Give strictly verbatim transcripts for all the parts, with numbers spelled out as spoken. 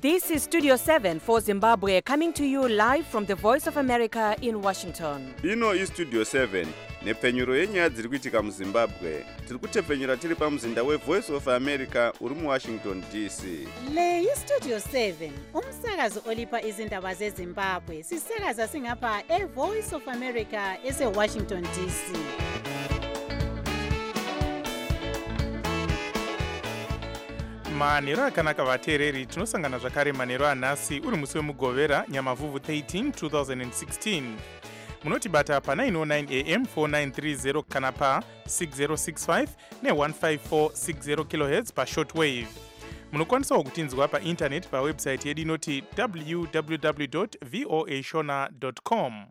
This is Studio seven for Zimbabwe, coming to you live from the Voice of America in Washington. Ino is Studio seven, nepfenyuro yenyaya dziri kuitika muZimbabwe. Tiri kutepfenyura tiri pamuzinda weVoice of America uri muWashington D C. Le yi Studio seven, umsakazo olipa izindaba zeZimbabwe. Sisakaza singapha eVoice of America eseWashington D C. manheru akanaka vateereri, tinosangana zvakare manheru anhasi uri musi wemugovera nyamavhuvhu thirteen twenty sixteen. munotibata pa nine oh nine a m four nine three zero kana pa six zero six five ne one five four six zero kilohertz pa shortwave. munokwanisawo kutinzwa paintaneti pawebsite yedu inoti w w w dot voa shona dot com.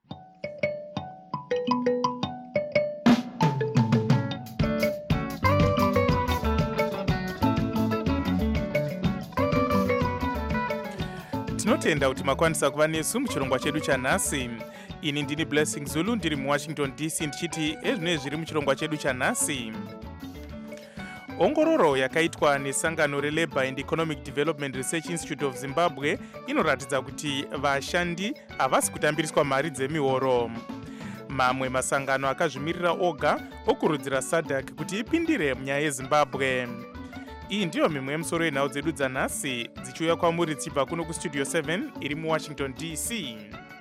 tinotenda kuti makwanisa kuva nesu muchirongwa chedu chanhasi. ini ndini Blessing Zulu ndiri muWashington D C ndichiti ezvinoi zviri muchirongwa chedu chanhasi. ongororo yakaitwa nesangano reLabour and Economic Development Research Institute of Zimbabwe inoratidza kuti vashandi havasi kutambiriswa mari dzemihoro. mamwe masangano akazvimirira oga okurudzira SADC kuti ipindire munyaya yeZimbabwe. iyi ndiyo mimwe yemusoro yenhau dzedu dzanhasi dzichiuya kwamuri dzichibva kuno kustudio seven iri muWashington D C.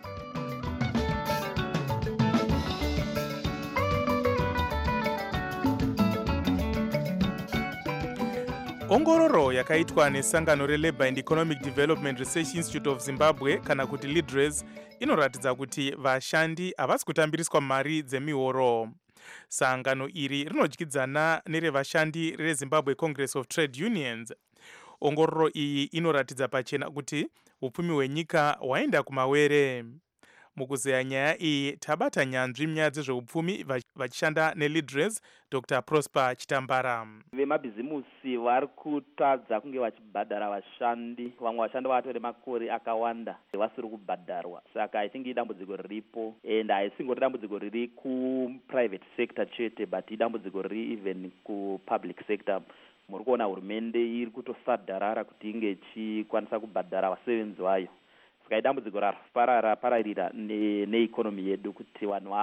ongororo yakaitwa nesangano reLabour and Economic Development Research Institute of Zimbabwe kana kuti LIDRES inoratidza kuti vashandi havasi kutambiriswa mari dzemihoro. sangano iri rinodyidzana nerevashandi reZimbabwe Congress of Trade Unions. ongororo iyi inoratidza pachena kuti upfumi hwenyika hwaenda kumawere. mukuzeya nyaya iyi tabata nyanzvi munyaya dzezveupfumi vachishanda neLIDRES Doctor Prosper Chitambara. vemabhizimusi vari kutadza kunge vachibhadhara vashandi, vamwe vashandi vavatore makore akawanda vasiri kubhadharwa. saka I think idambudziko riripo, and haisingori dambudziko riri kuprivate sector chete, but idambudziko riri even kupublic sector. muri kuona hurumende iri kutosadharara kuti inge ichikwanisa kubhadhara vasevenzi vayo. saka idambudziko rapararira neikonomi yedu kuti vanhu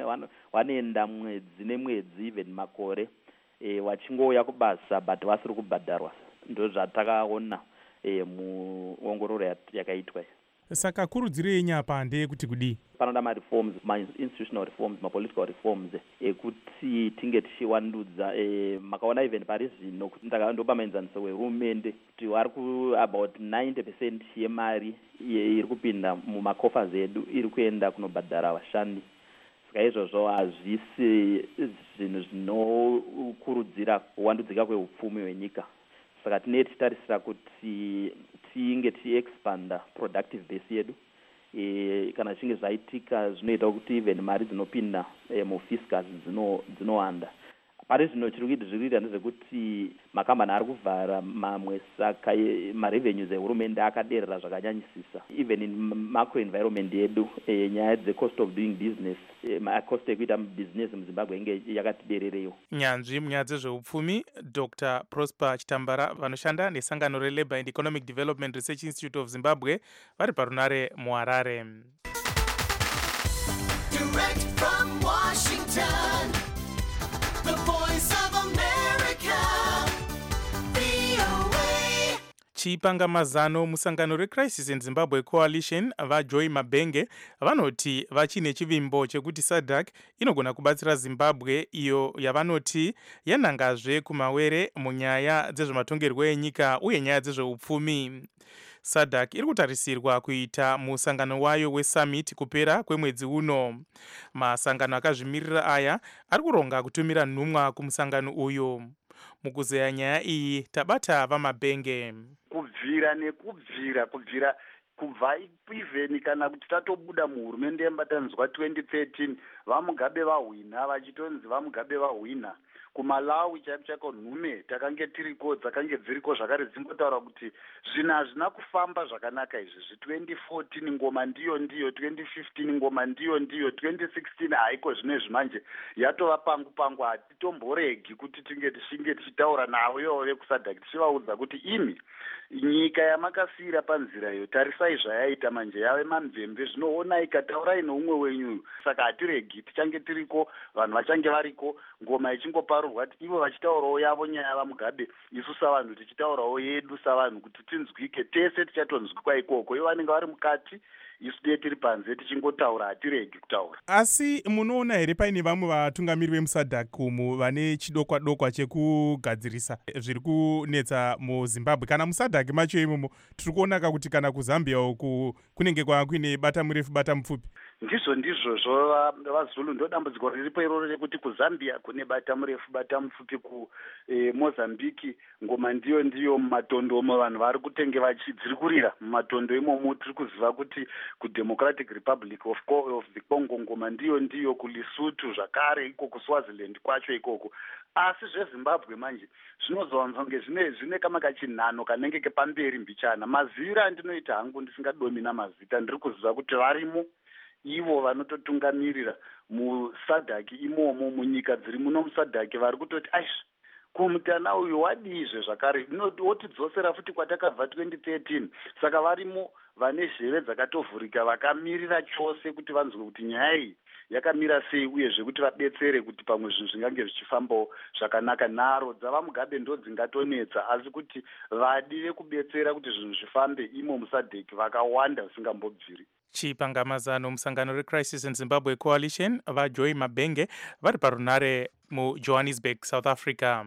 vanoenda mwedzi nemwedzi even makore e, vachingouya kubasa but vasiri kubhadharwa. ndo zvatakaona e, muongororo yakaitwa. saka kurudziro yenyu apa ndeyekuti kudii? panoda mareforms, ma-institutional reforms, ma-political reforms ekuti tinge tichivandudza. e, makaona even pari zvino kuti ndopa maenzaniso wehurumende kuti vari ku about ninety percent yemari iri kupinda mumakofas edu iri kuenda kunobhadhara vashandi. saka izvozvo hazvisi zvinhu zvinokurudzira kuwandudzika kweupfumi hwenyika. saka tine tichitarisira kuti tinge tichiexpanda productive base yedu. e, kana zvichinge zvaitika zvinoita kuti even mari dzinopinda e, mufiscus dzinowanda. pari zvino chiri kuita zviri kuita ndezvekuti makambani ari kuvhara mamwe, saka marevenues ehurumende akaderera zvakanyanyisisa. even in macro environment yedu e, nyaya dzecost of doing business, e, cost ekuita business muZimbabwe inge yakati derereyo. nyanzvi munyaya dzezveupfumi Doctor Prosper Chitambara vanoshanda nesangano reLabour and Economic Development Research Institute of Zimbabwe vari parunare muHarare. Direct from Washington, the Voice of America, V O A. chipanga mazano musangano reCrisis in Zimbabwe Coalition vaJoy Mabenge vanoti vachine chivimbo chekuti SADC inogona kubatsira Zimbabwe iyo yavanoti yanangazve kumawere munyaya dzezvematongerwo enyika uye nyaya dzezveupfumi. SADC iri kutarisirwa kuita musangano wayo wesummit kupera kwemwedzi uno. masangano akazvimirira aya ari kuronga kutumira nhumwa kumusangano uyu. mukuzeya nyaya iyi tabata vaMabenge. kubvira nekubvira kubvira kubva even kana kuti tatobuda muhurumende yembatanidzwa twenty thirteen vamugabe vahwina vachitonzi vamugabe vahwina kumalawi chaiko chaiko nhume takange tiriko dzakange dziriko zvakare dzimbotaura kuti zvinhu hazvina kufamba zvakanaka izvizvi. twenty fourteen ngoma ndiyo ndiyo, twenty fifteen ngoma ndiyo ndiyo, twenty sixteen haiko zvinezvi manje yatova pangu pangu. Hatitomboregi kuti tinge tichinge tichitaura navo ivo vekusadhaki tichivaudza kuti imi nyika yamakasiyira panzira iyo tarisai zvayaita manje yave mamvemve zvinoona ikataurai noumwe wenyu. Saka hatiregi, tichange tiriko, vanhu vachange variko, ngoma ichingoparurwa ivo vachitaurawo yavo nyaya yava Mugabe, isu savanhu tichitaurawo yedu savanhu kuti tinzwike, tese tichatonzwikwa ikoko. Ivo vanenge vari mukati, isu dei tiri panze tichingotaura, hatiregi kutaura. Asi munoona here paine vamwe vatungamiri vemusadhak umu vane chidokwa dokwa chekugadzirisa zviri kunetsa muZimbabwe? Kana musadhak macho imomo tiri kuonaka kuti kana kuZambia uku kunenge kwava kuine bata murefu bata mupfupi. Ndizvo ndizvozvo vaZulu, ndo dambudziko riripo iroro rekuti kuZambia kune bata murefu bata mupfupi, kuMozambiki ngoma ndiyo ndiyo, mumatondomo vanhu vari kutenge vachidzi kurira mumatondo imomo. Tiri kuziva kuti kuDemocratic Republic of, of the Congo ngoma ndiyo ndiyo, kuLesotho zvakare iko, kuSwaziland kwacho ikoko. Asi zveZimbabwe manje zvinozowanzonge zvine zvine kama kachinhano kanenge kepamberi mbichana. Maziviro andinoita hangu ndisingadomina mazita, ndiri kuziva kuti varimo ivo vanototungamirira musadhaki imomo, munyika dziri muno musadhaki, vari kutoti aish kumutana uyu wadizve zvakare wotidzosera futi kwatakabva twenty thirteen. Saka varimo vane zheve dzakatovhurika vakamirira chose kuti vanzwe kuti nyaya iyi yakamira sei, uyezve kuti vabetsere kuti pamwe zvinhu zvingange zvichifambawo zvakanaka. Nharo dzava Mugabe ndo dzingatonetsa, asi kuti vadi vekubetsera kuti zvinhu zvifambe imo musadheki vakawanda usingambobviri. Chipangamazano musangano reCrisis in Zimbabwe Coalition vaJoy Mabenge vari parunare muJohannesburg, South Africa.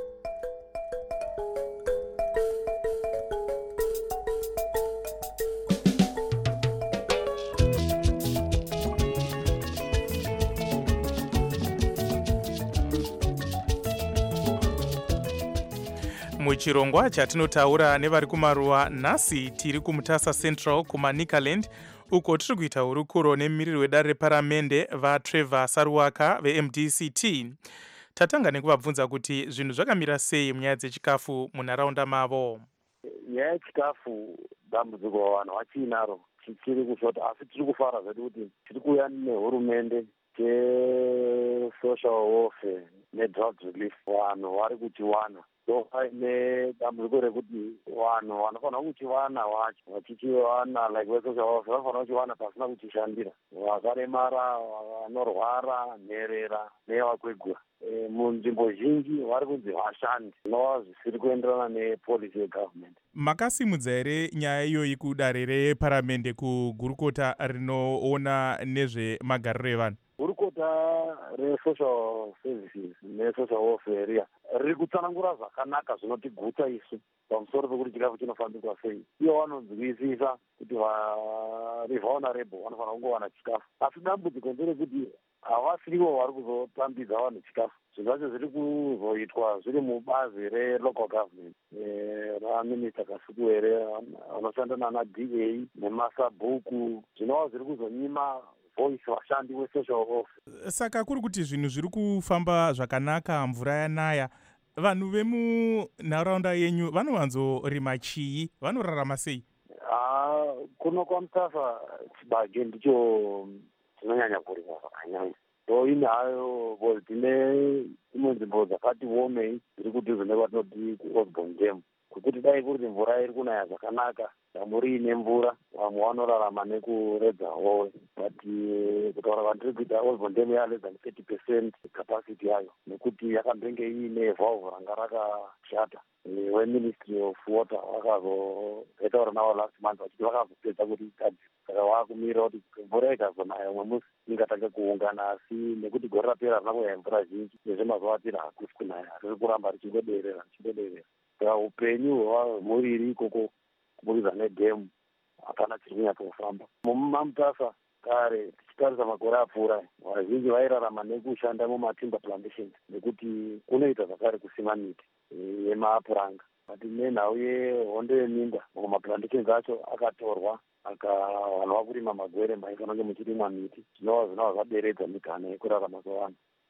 Muchirongwa chatinotaura nevari kumaruwa nhasi tiri kumutasa Central kumaNikaland, uko tiri kuita hurukuro nemumiriri wedare reparamende vaTrevor Saruwaka veM D C T. Tatanga nekuvabvunza kuti zvinhu zvakamira sei munyaya dzechikafu munharaunda mavo. Nyaya yechikafu dambudziko vanhu vachinaro chiri kushota, asi tiri kufara zvedu kuti tiri kuuya nehurumende che-social welfare ne-drought relief. Vanhu vari kuchiwana so paine dambudziko rekuti vanhu vanofanira kuchiwana wacho vachichiwana like vesocial welfare vanofanira kuchiwana pasina kuchishandira. Vakaremara, vanorwara, nherera nevakwegura e, munzvimbo zhinji vari kunzi vashandi, zvinova zvisiri kuenderana nepolicy yegovernment. Makasimudza here nyaya iyoyi kudare reparamende kugurukota rinoona nezvemagariro evanhu? Gurukota resocial services nesocial welfare riya riri kutsanangura zvakanaka zvinotigutsa isu pamusoro pekuti chikafu chinofambiswa sei. Iyo vanonzwisisa kuti varivulnerable vanofanira kungowana chikafu, asi dambudziko nderekuti havasirivo vari kuzotambidza vanhu chikafu. Zvinhu zvacho zviri kuzoitwa zviri mubazi relocal government raminista Kasukuwere vanoshanda nana D A nemasabhuku, zvinova zviri kuzonyima voice vashandi wesocial welfare. Saka kuri kuti zvinhu zviri kufamba zvakanaka, mvura yanaya, vanhu vemunharaunda yenyu vanovanzorima chii, vanorarama sei? Ah, kuno kwaMutasa Chibage ndicho chinonyanya kurimwa zvakanyanya. So ine hayo tine imwe nzvimbo dzakati omei dziri kudhuze nekwatinoti kuOsborn Dam, kuti dai kuti mvura iri kunaya zvakanaka, damu riine mvura, vamwe vanorarama nekuredza howe. But kutaura kwandiri kuita Osborn Dam ya less than thirty percent capacity yayo, nekuti yakambenge iine valve ranga rakashata. weMinistry of Water vakazotaura navo last month vachiti vakazopedza kuti igadzirwe. Saka vakumirira kuti mvura ikazonaya umwe musi ingatanga kuungana, asi nekuti gore rapera harina kuya mvura zhinji, nezvemazuva atiri hakusi kunaya, riri kuramba richingoderera richingoderera. Saka upenyu hwemhuriri ikoko kuburikidza nedhemu hapana chiri kunyatsofamba. Mumamutasa kare tichitarisa makore apfuura, vazhinji vairarama nekushanda mumatimber plantations, nekuti kunoita zvakare kusima miti yemapuranga. But nenhau yehondo yeminda, mamwe maplantations acho akatorwa vanhu vakurima magwere maifanira kunge muchirimwa miti, zvinova zvinova zvaderedza migana yekurarama kwevanhu.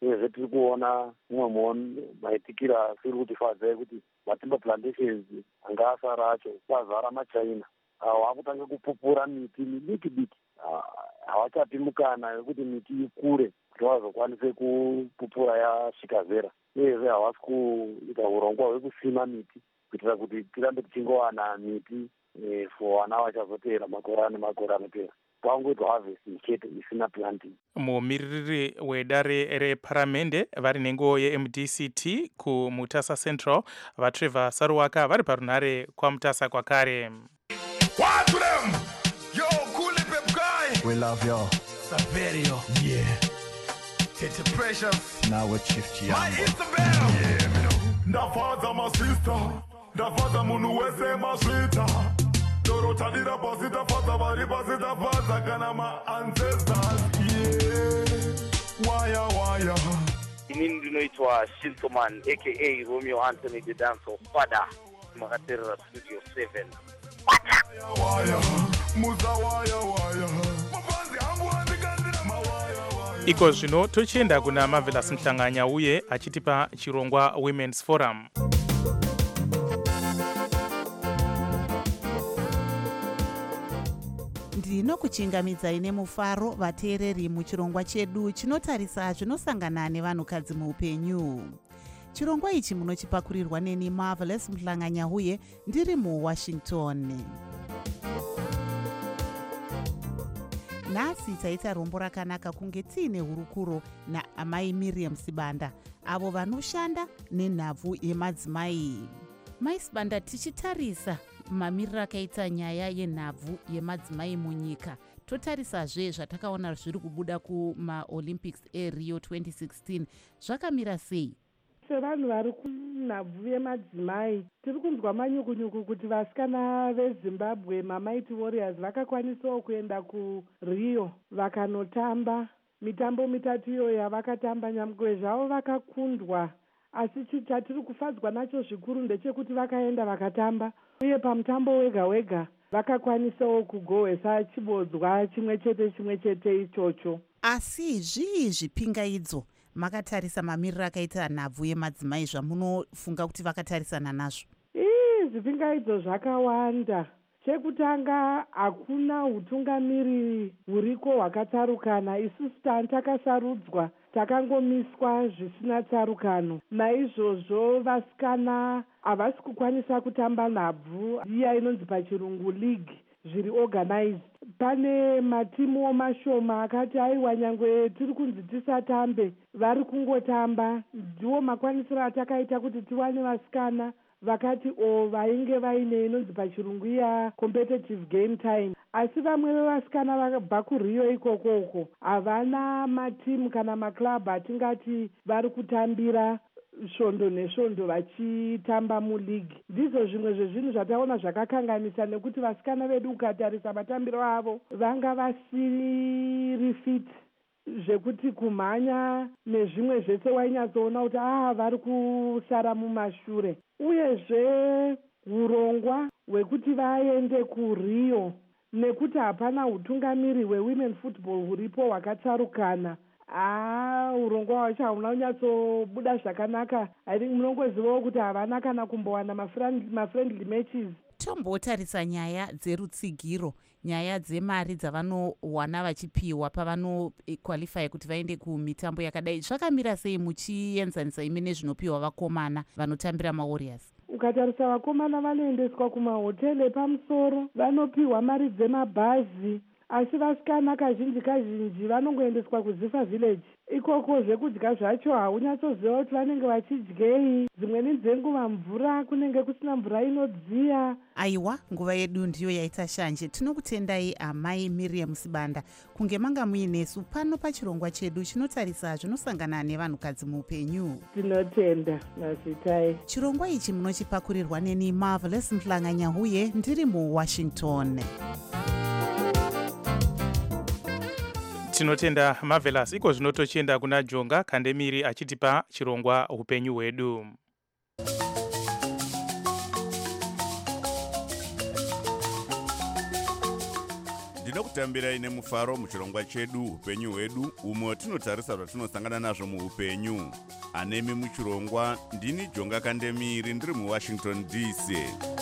uyezve tiri kuona mumwe maitikira tiri kutifadza ekuti matimber plantations anga asara acho kwazara machina wakutanga kupupura miti midiki diki havachapi mukana wekuti miti ikure kuti vazokwanise kupupura yasvika zera uyezve havasi kuita urongwa hwekusima miti kuitira kuti tirambe tichingowana miti for vana vachazoteera makore ane makore anopera pangoitwa harvesting chete isina planting. Mumiriri wedare reparamende vari nenguo ye-M D C T kuMutasa Central vaTrevor Saruwaka vari parunhare kwaMutasa kwakare. What to them? Yo, cool pep guy. We love you. Saverio. Yeah. Tete Precious. Now we're Chief Chiambo. My Isabel. Yeah, me know. Da father my sister. Da father munu wese my sweeter. Dorota dida pasita father bari pasita father kana my ancestors. Yeah. Waya waya. Inini ndinoitwa Shintoman aka Romeo Anthony the Dancer Father. Makaterera Studio seven. Iko zvino tochienda kuna Marvelous Mhlanganya uye achitipa chirongwa Women's Forum. ndinokuchingamidzai nemufaro vateereri muchirongwa chedu chinotarisa zvinosangana nevanhukadzi muupenyu. Chirongwa ichi munochipakurirwa neni Marvelous Mhlanganya uye ndiri muWashington. Nhasi taita rombo rakanaka kunge tiine hurukuro naamai Miriam Sibanda avo vanoshanda nenhabvu yemadzimai. Mai Sibanda, tichitarisa mamiriro akaita nyaya yenhabvu yemadzimai munyika, totarisazve zvatakaona zviri kubuda kumaolympics eRio twenty sixteen, zvakamira sei? Sevanhu vari kunhabvu yemadzimai tiri kunzwa manyukunyuku kuti vasikana veZimbabwe maMighty Warriors vakakwanisawo kuenda kuRio vakanotamba mitambo mitatu iyo yavakatamba. Nyamwe zvavo vakakundwa, asi chatiri kufadzwa nacho zvikuru ndechekuti vakaenda vakatamba uye pamutambo wega wega vakakwanisawo kugohwesa chibodzwa chimwe chete chimwe chete ichocho. Asi zvii zvipingaidzo makatarisa mamiriro akaita nhabvu yemadzimai zvamunofunga kuti vakatarisana nazvo? Ii zvipingaidzo zvakawanda. Chekutanga, hakuna utungamiri huriko hwakatsarukana. Isusu takasarudzwa takangomiswa zvisina tsarukano. Naizvozvo vasikana havasi kukwanisa kutamba nhabvu iya inonzi pachirungu league zviri organized. Pane matimu mashoma akati aiwa nyangwe tiri kunzi tisatambe vari kungotamba. Ndiwo makwanisiro atakaita kuti tiwane vasikana vakati o vainge vaine inonzi pachirungu iya competitive game time. Asi vamwe vevasikana vakabva kuRio ikoko uko havana matimu kana maklabhu atingati vari kutambira svondo nesvondo vachitamba muleague. Ndizvo zvimwe zvezvinhu zvataona zvakakanganisa, nekuti vasikana vedu ukatarisa matambiro avo vanga vasiri fit zvekuti kumhanya nezvimwe zvese wainyatsoona kuti ah vari kusara mumashure. Uyezve urongwa hwekuti vaende kuRio nekuti hapana utungamiri hwewomen football huripo hwakatsarukana. Ah, urongwa hwacho hauna kunyatsobuda zvakanaka. I think munongozivawo kuti havana kana kumbowana mafriendly matches. Tombotarisa nyaya dzerutsigiro, nyaya dzemari dzavanowana vachipiwa pavanoqualify kuti vaende kumitambo yakadai. Zvakamira sei muchienzanisa imi nezvinopiwa vakomana vanotambira maWarriors? Ukatarisa vakomana vanoendeswa kumahoteli epamusoro, vanopiwa mari dzemabhazi, asi vasikana kazhinji kazhinji vanongoendeswa kuZifa village. Ikoko zvekudya zvacho haunatsoziva kuti vanenge vachidyei. Dzimweni dzenguva mvura kunenge kusina mvura inodziya. Aiwa, nguva yedu ndiyo yaita shanje. Tinokutendai amai Miriam Sibanda kunge manga muinesu pano pachirongwa chedu chinotarisa zvinosangana nevanhukadzi muupenyu. Tinotenda nazitai. Chirongwa ichi munochipakurirwa neni Marvelous Mhlanganya uye ndiri muWashington. Tinotenda Marvelous. Iko zvino tochienda kuna Jonga Kandemiri achitipa chirongwa upenyu hwedu. Tinokutambirai nemufaro muchirongwa chedu upenyu hwedu umo tinotarisa zvatinosangana nazvo muupenyu. Anemi muchirongwa ndini Jonga Kandemiri ndiri muWashington D C.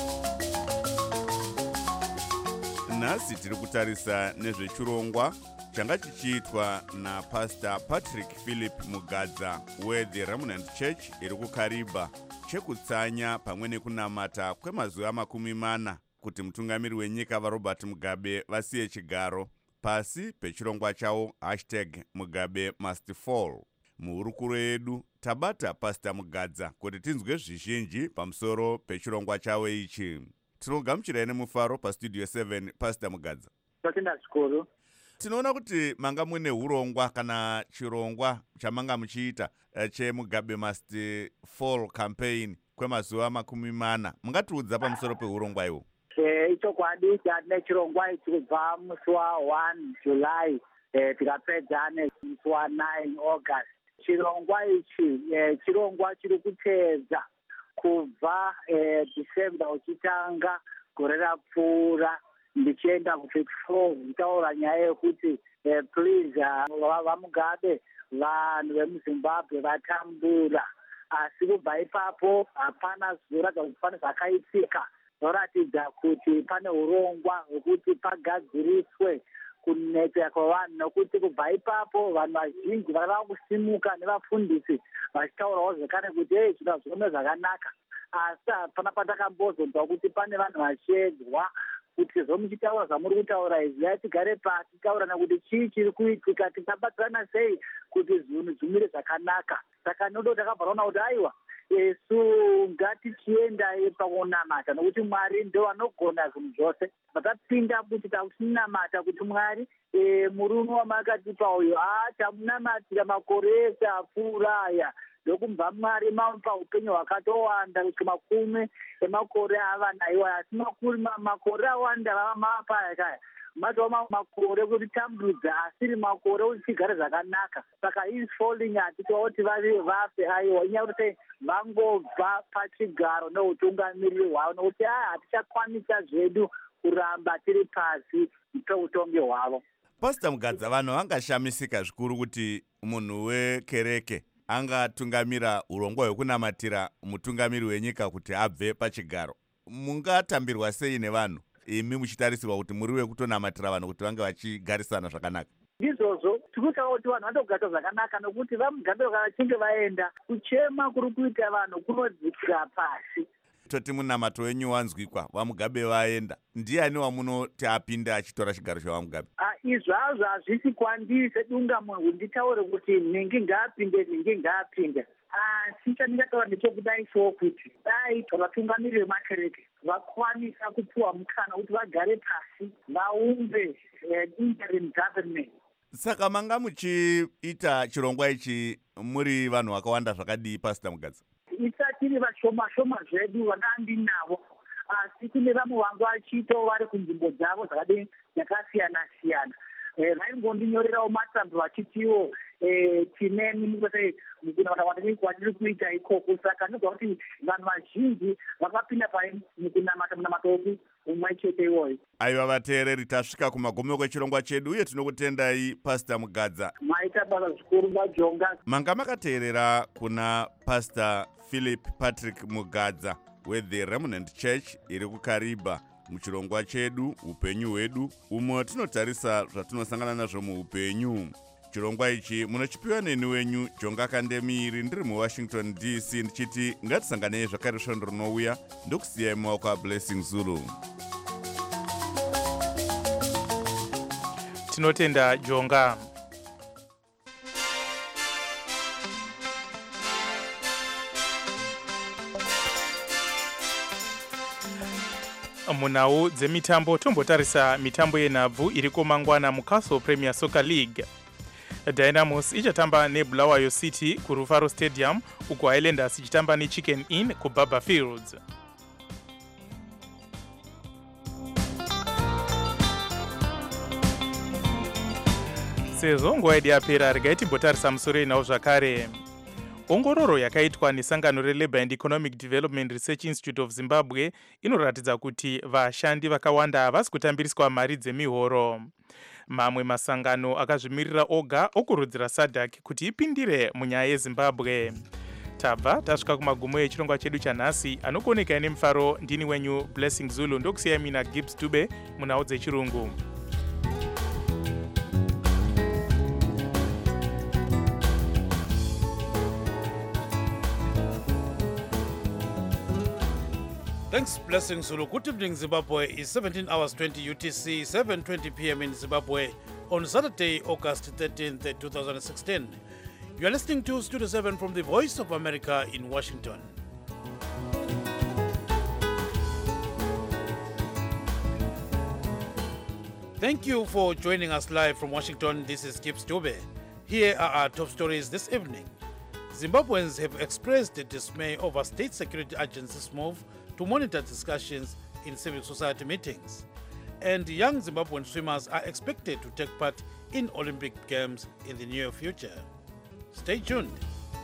Nhasi tiri kutarisa nezvechirongwa changa chichiitwa naPastor Patrick Philip Mugadza weThe Remnant Church iri kuKariba, chekutsanya pamwe nekunamata kwemazuva makumi mana kuti mutungamiri wenyika vaRobert Mugabe vasiye chigaro pasi pechirongwa chavo hashtag Mugabe must fall. Muhurukuro yedu tabata Pastor Mugadza kuti tinzwe zvizhinji pamusoro pechirongwa chavo ichi. Tinogamuchirai nemufaro pastudio seven, Pastor Mugadza. Tatenda zvikuru. Tinoona kuti manga mune hurongwa kana chirongwa chamanga muchiita cheMugabe must fall campaign kwemazuva makumi mana. Mungatiudza pamusoro pehurongwa iwo? Ichokwadi tine chirongwa ichi kubva musi wa one July tikapedza nemusi wa nine August. Chirongwa ichi chirongwa chiri kuteedza kubva December uchitanga gore rapfuura ndichienda ku twenty-four nditaura nyaya yekuti please vaMugabe vanhu vemuZimbabwe vatambura. Asi kubva ipapo hapana zvoratidza kuti pane zvakaitika zvoratidza kuti pane urongwa hwekuti pagadziriswe kunetseka kwavanhu, nokuti kubva ipapo vanhu vazhinji varava kusimuka nevafundisi vachitaurawo zvekare kuti hei zviro zvione zvakanaka. Asi hapana patakambozonzwa kuti pane vanhu vachedzwa kuti zvomuchitaura zvamuri kutaura izvi yatigare pasi taurana kuti chii chiri kuitika, tisabatsirana sei kuti zvinhu zvimire zvakanaka. Saka nodo takabvaraona kuti aiwa Yesu ngatichiendai pakunamata nokuti Mwari ndo anogona zvinhu zvose. Patapinda kuti takunamata kuti Mwari murume wamakatipa uyu tamunamatira makore ese apfuura aya ndokumva Mwari mamupa upenyu hwakatowanda kusvika makumi emakore ava naiwa, asi makore awanda vava mapa kaya matova makore kuti tambudza asiri makore kuti tigare zvakanaka. Saka is falling atitoa kuti vavi vafe aiwa inyaya kuti vangobva pachigaro neutungamiriri hwavo nokuti aya hatichakwanisa zvedu kuramba tiri pasi peutongi hwavo. Pastor Mugadza, vanhu vangashamisika zvikuru kuti munhu wekereke angatungamira urongwa hwekunamatira mutungamiri wenyika kuti abve pachigaro. Mungatambirwa sei nevanhu imi muchitarisirwa kuti muri wekutonamatira vanhu kuti vange vachigarisana zvakanaka? Izvozvo tikutaura kuti vanhu vanogara zvakanaka nokuti vaMugabe vachinge vaenda kuchema kuri kuita vanhu kunodzikira pasi. Toti munamato wenyu wanzwikwa vaMugabe vaenda, ndiani wamunoti apinda achitora chigaro chavaMugabe? Izvazvo hazvisi kwandiri sedunga munhu nditaure kuti nhingi ngaapinde nhingi ngaapinde. Asi chandingataura ndechokudai so kuti dai vatungamiri vemakereke vakwanisa kupiwa mukana kuti vagare pasi vaumbe interim government. Saka manga muchiita chirongwa ichi muri vanhu vakawanda zvakadii, Pastor Mugadza? Isatiri vashoma shoma zvedu vakandinavo, asi kune vamwe vangu vachito vari kunzvimbo dzavo dzakadii dzakasiyana siyana. Vaingondinyorerawo matsamba vachitiwo tine nimukose mukunamata kwatiri kuita ikoko. Saka ndinogwa kuti vanhu vazhinji vakapinda pai mukunamata munamato wedu umwe chete iwoyo. Aiwa vateereri, tasvika kumagumo kwechirongwa chedu uye tinokutendai Pastor Mugadza. Maita basa zvikuru vaJonga. Manga makateerera kuna Pastor Philip Patrick Mugadza weThe Remnant Church iri kuKariba muchirongwa chedu upenyu hwedu umo tinotarisa zvatinosangana nazvo muupenyu. Chirongwa ichi munochipiwa neni wenyu Jonga Kandemiri ndiri muWashington D C ndichiti ngatisanganei zvakare svondo rinouya ndokusiyai mumaoko aBlessing Zulu. Tinotenda Jonga. Munhau dzemitambo tombotarisa mitambo yenhabvu iriko mangwana muCastle Premier Soccer League. Dynamos ichatamba neBulawayo City kuRufaro Stadium uko Highlanders ichitamba neChicken Inn kuBaba Fields. Sezvo nguva yedu yapera regai timbotarisa musoro inawo zvakare. Ongororo yakaitwa nesangano reLabour and Economic Development Research Institute of Zimbabwe inoratidza kuti vashandi vakawanda havasi kutambiriswa mari dzemihoro. Mamwe masangano akazvimirira oga okurudzira SADC kuti ipindire munyaya yeZimbabwe. Tabva tasvika kumagumo echirongwa chedu chanhasi, anokuoneka nemufaro. Ndini wenyu Blessing Zulu, ndokusiya mina Gibbs Dube munhau dzechirungu. Thanks, Blessing Zulu. Good evening, Zimbabwe. It's seventeen hours twenty U T C, seven twenty p m in Zimbabwe on Saturday, August thirteenth, twenty sixteen. You are listening to Studio seven from the Voice of America in Washington. Thank you for joining us live from Washington. This is Gibbs Dube. Here are our top stories this evening. Zimbabweans have expressed dismay over state security agencies' move to monitor discussions in civil society meetings. And young Zimbabwean swimmers are expected to take part in Olympic Games in the near future. Stay tuned.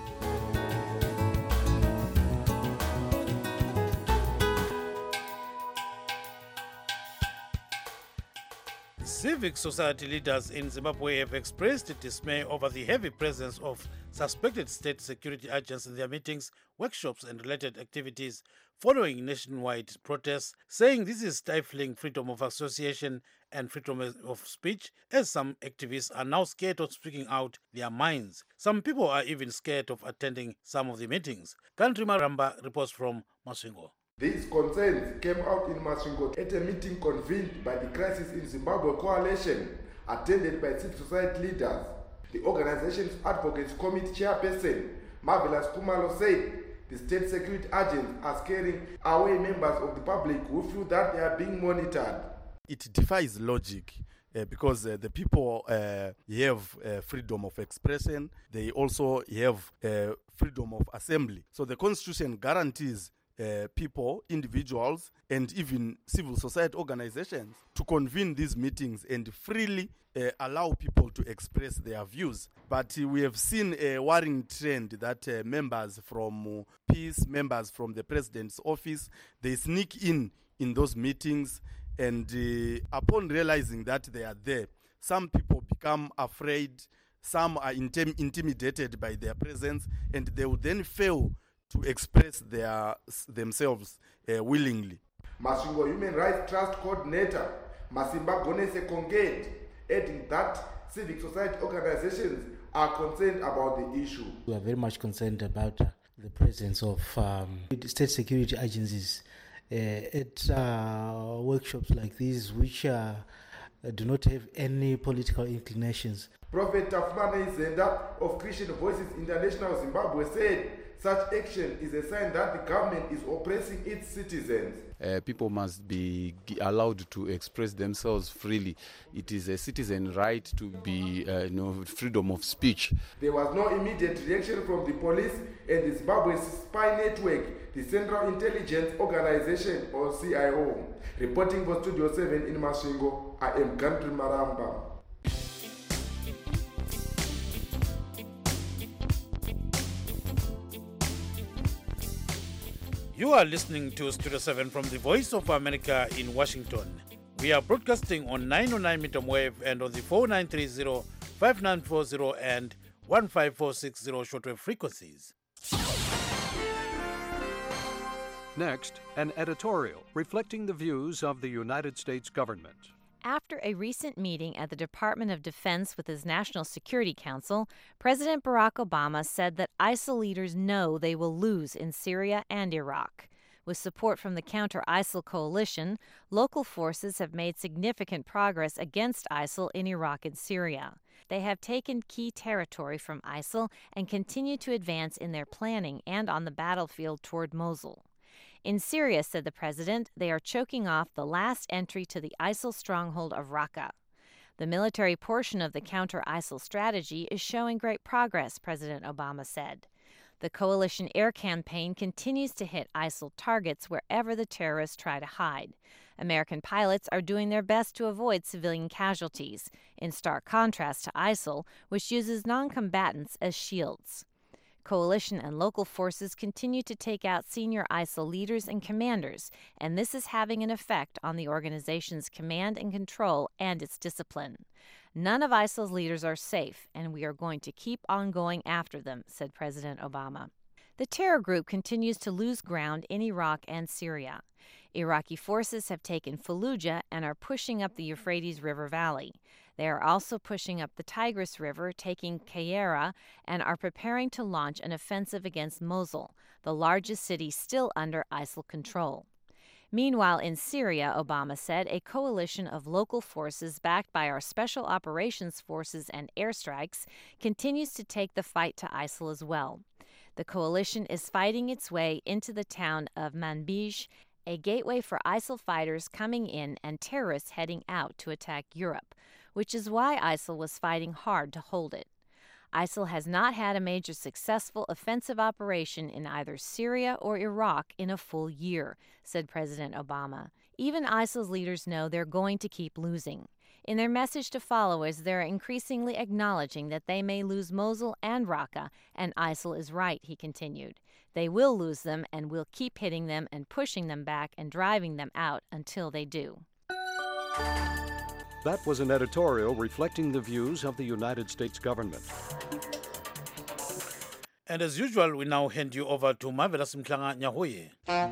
Civic society leaders in Zimbabwe have expressed dismay over the heavy presence of suspected state security agents in their meetings, workshops, and related activities following nationwide protests, saying this is stifling freedom of association and freedom of speech, as some activists are now scared of speaking out their minds. Some people are even scared of attending some of the meetings. Country Maramba reports from Masvingo. These concerns came out in Masvingo at a meeting convened by the Crisis in Zimbabwe Coalition, attended by civil society leaders. The organization's Advocates Committee chairperson, Marvelous Kumalo, said the state security agents are scaring away members of the public who feel that they are being monitored. It defies logic. Uh, because uh, the people uh, have uh, freedom of expression, they also have uh, freedom of assembly. So the Constitution guarantees Uh, people, individuals, and even civil society organizations to convene these meetings and freely uh, allow people to express their views. But uh, we have seen a worrying trend that uh, members from uh, peace, members from the president's office, they sneak in in those meetings, and uh, upon realizing that they are there, some people become afraid, some are intim- intimidated by their presence, and they will then fail to express their themselves uh, willingly. Masvingo Human Rights Trust Coordinator Masimba Gonese Konged, adding that civic society organizations are concerned about the issue. We are very much concerned about uh, the presence of um, state security agencies uh, at uh, workshops like these, which uh, do not have any political inclinations. Prophet Tafumane Zenda of Christian Voices International Zimbabwe said such action is a sign that the government is oppressing its citizens. Uh, people must be allowed to express themselves freely. It is a citizen right to be, uh, you know, freedom of speech. There was no immediate reaction from the police and the Zimbabwe Spy Network, the Central Intelligence Organization, or C I O. Reporting for Studio seven in Masvingo, I am Country Maramba. You are listening to Studio seven from the Voice of America in Washington. We are broadcasting on nine oh nine meter wave and on the four nine three zero, five nine four zero and one five four six zero shortwave frequencies. Next, an editorial reflecting the views of the United States government. After a recent meeting at the Department of Defense with his National Security Council, President Barack Obama said that ISIL leaders know they will lose in Syria and Iraq. With support from the counter-ISIL coalition, local forces have made significant progress against ISIL in Iraq and Syria. They have taken key territory from ISIL and continue to advance in their planning and on the battlefield toward Mosul. In Syria, said the president, they are choking off the last entry to the ISIL stronghold of Raqqa. The military portion of the counter-ISIL strategy is showing great progress, President Obama said. The coalition air campaign continues to hit ISIL targets wherever the terrorists try to hide. American pilots are doing their best to avoid civilian casualties, in stark contrast to ISIL, which uses non-combatants as shields. Coalition and local forces continue to take out senior ISIL leaders and commanders, and this is having an effect on the organization's command and control and its discipline. None of ISIL's leaders are safe, and we are going to keep on going after them, said President Obama. The terror group continues to lose ground in Iraq and Syria. Iraqi forces have taken Fallujah and are pushing up the Euphrates River Valley. They are also pushing up the Tigris River, taking Qayyara, and are preparing to launch an offensive against Mosul, the largest city still under ISIL control. Meanwhile, in Syria, Obama said, a coalition of local forces backed by our special operations forces and airstrikes continues to take the fight to ISIL as well. The coalition is fighting its way into the town of Manbij, a gateway for ISIL fighters coming in and terrorists heading out to attack Europe, which is why ISIL was fighting hard to hold it. ISIL has not had a major successful offensive operation in either Syria or Iraq in a full year, said President Obama. Even ISIL's leaders know they're going to keep losing. In their message to followers, they're increasingly acknowledging that they may lose Mosul and Raqqa, and ISIL is right, he continued. They will lose them, and we'll keep hitting them and pushing them back and driving them out until they do. That was an editorial reflecting the views of the United States government. And as usual, we now hand you over to Marvelous Mklanga Nyahoye.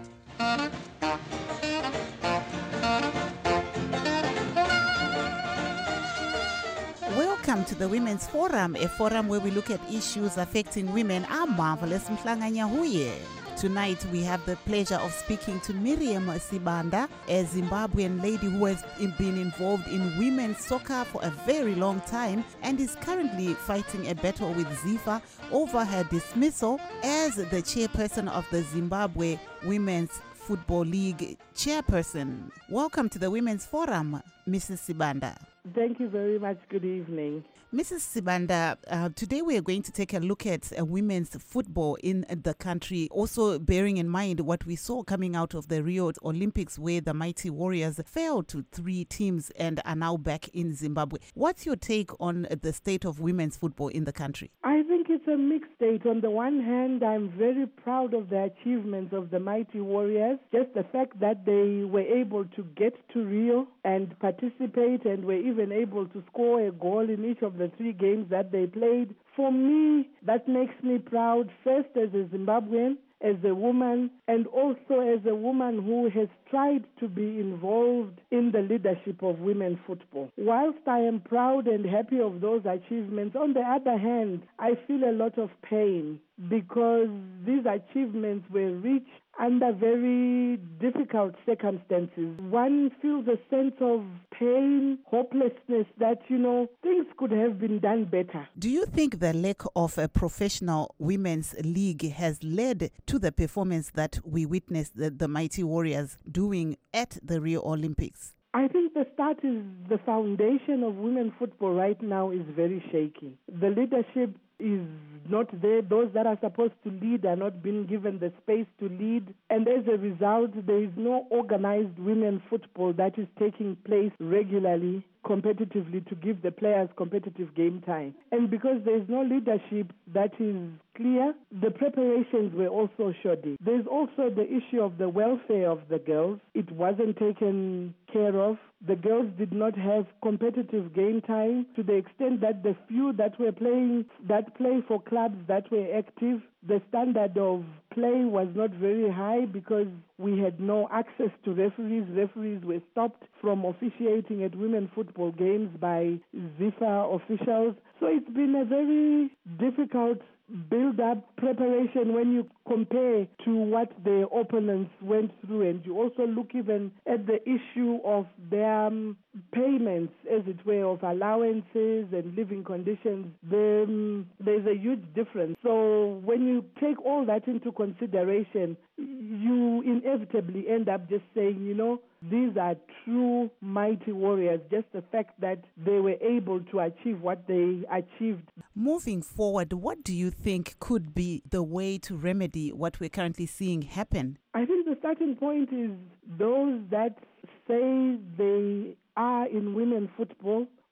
Welcome to the Women's Forum, a forum where we look at issues affecting women. I'm Marvelous Mklanga Nyahuye. Tonight we have the pleasure of speaking to Miriam Sibanda, a Zimbabwean lady who has been involved in women's soccer for a very long time and is currently fighting a battle with ZIFA over her dismissal as the chairperson of the Zimbabwe Women's Football League chairperson. Welcome to the Women's Forum, Missus Sibanda. Thank you very much. Good evening. Missus Sibanda, uh, today we are going to take a look at uh, women's football in the country, also bearing in mind what we saw coming out of the Rio Olympics, where the Mighty Warriors fell to three teams and are now back in Zimbabwe. What's your take on the state of women's football in the country? I think it's a mixed state. On the one hand, I'm very proud of the achievements of the Mighty Warriors, just the fact that they were able to get to Rio and participate and were even able to score a goal in each of the three games that they played. For me, that makes me proud, first as a Zimbabwean, as a woman, and also as a woman who has tried to be involved in the leadership of women's football. Whilst I am proud and happy of those achievements, on the other hand, I feel a lot of pain because these achievements were reached under very difficult circumstances. One feels a sense of pain, hopelessness that, you know, things could have been done better. Do you think the lack of a professional women's league has led to the performance that we witnessed the, the Mighty Warriors doing at the Rio Olympics? I think the start is the foundation of women football right now is very shaky. The leadership is not there. Those that are supposed to lead are not being given the space to lead. And as a result, there is no organized women football that is taking place regularly, competitively, to give the players competitive game time. And because there is no leadership that is clear, the preparations were also shoddy. There's also the issue of the welfare of the girls. It wasn't taken care of. The girls did not have competitive game time to the extent that the few that were playing, that play for clubs that were active, the standard of play was not very high because we had no access to referees. Referees were stopped from officiating at women football games by ZIFA officials. So it's been a very difficult build-up preparation when you compare to what the opponents went through, and you also look even at the issue of their um, payments, as it were, of allowances and living conditions. The, um, there's a huge difference. So when you take all that into consideration, you inevitably end up just saying, you know, these are true mighty warriors, just the fact that they were able to achieve what they achieved. Moving forward, what do you think could be the way to remedy what we're currently seeing happen? I think the starting point is those that say they are in women football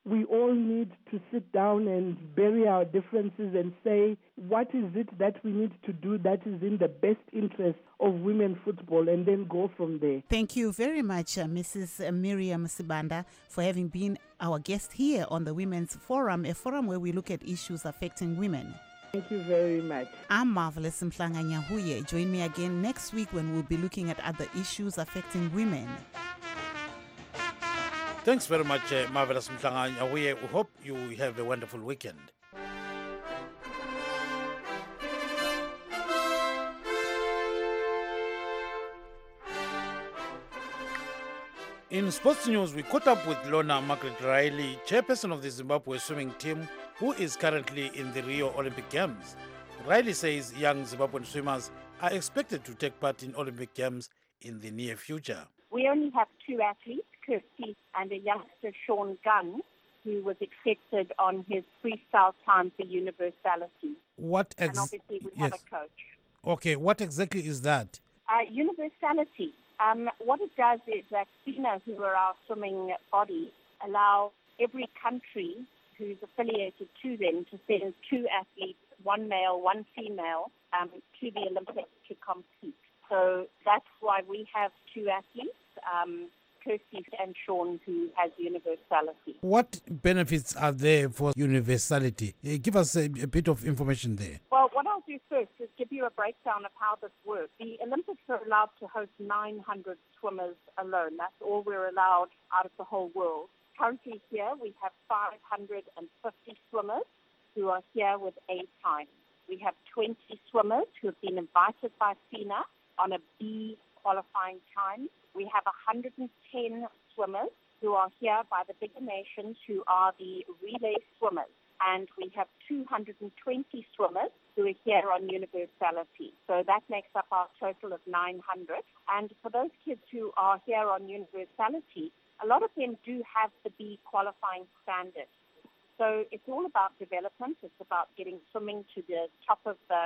we all need to sit down and bury our differences and say, what is it that we need to do that is in the best interest of women football, and then go from there. Thank you very much, uh, Missus Miriam Sibanda, for having been our guest here on the Women's Forum, a forum where we look at issues affecting women. Thank you very much. I'm Marvelous Mhlanga Nyahuye. Join me again next week when we'll be looking at other issues affecting women. Thanks very much, uh, Marvelous Mhlanga. We hope you have a wonderful weekend. In sports news, we caught up with Lorna Margaret Riley, chairperson of the Zimbabwe swimming team, who is currently in the Rio Olympic Games. Riley says young Zimbabwean swimmers are expected to take part in Olympic Games in the near future. We only have two athletes, Kirsty and a youngster, Sean Gunn, who was accepted on his freestyle time for universality. What ex- and obviously we yes. have a coach. Okay, what exactly is that? Uh, universality. Um, what it does is that FINA, who are our swimming body, allow every country who's affiliated to them to send two athletes, one male, one female, um, to the Olympics to compete. So that's why we have two athletes, um, Kirsty and Sean, who has universality. What benefits are there for universality? Uh, give us a, a bit of information there. Well, what I'll do first is give you a breakdown of how this works. The Olympics are allowed to host nine hundred swimmers alone. That's all we're allowed out of the whole world. Currently here we have five hundred fifty swimmers who are here with A time. We have twenty swimmers who have been invited by FINA on a B qualifying time. We have one hundred ten swimmers who are here by the bigger nations who are the relay swimmers. And we have two hundred twenty swimmers who are here on universality. So that makes up our total of nine hundred. And for those kids who are here on universality, a lot of them do have the B qualifying standard. So it's all about development. It's about getting swimming to the top of the,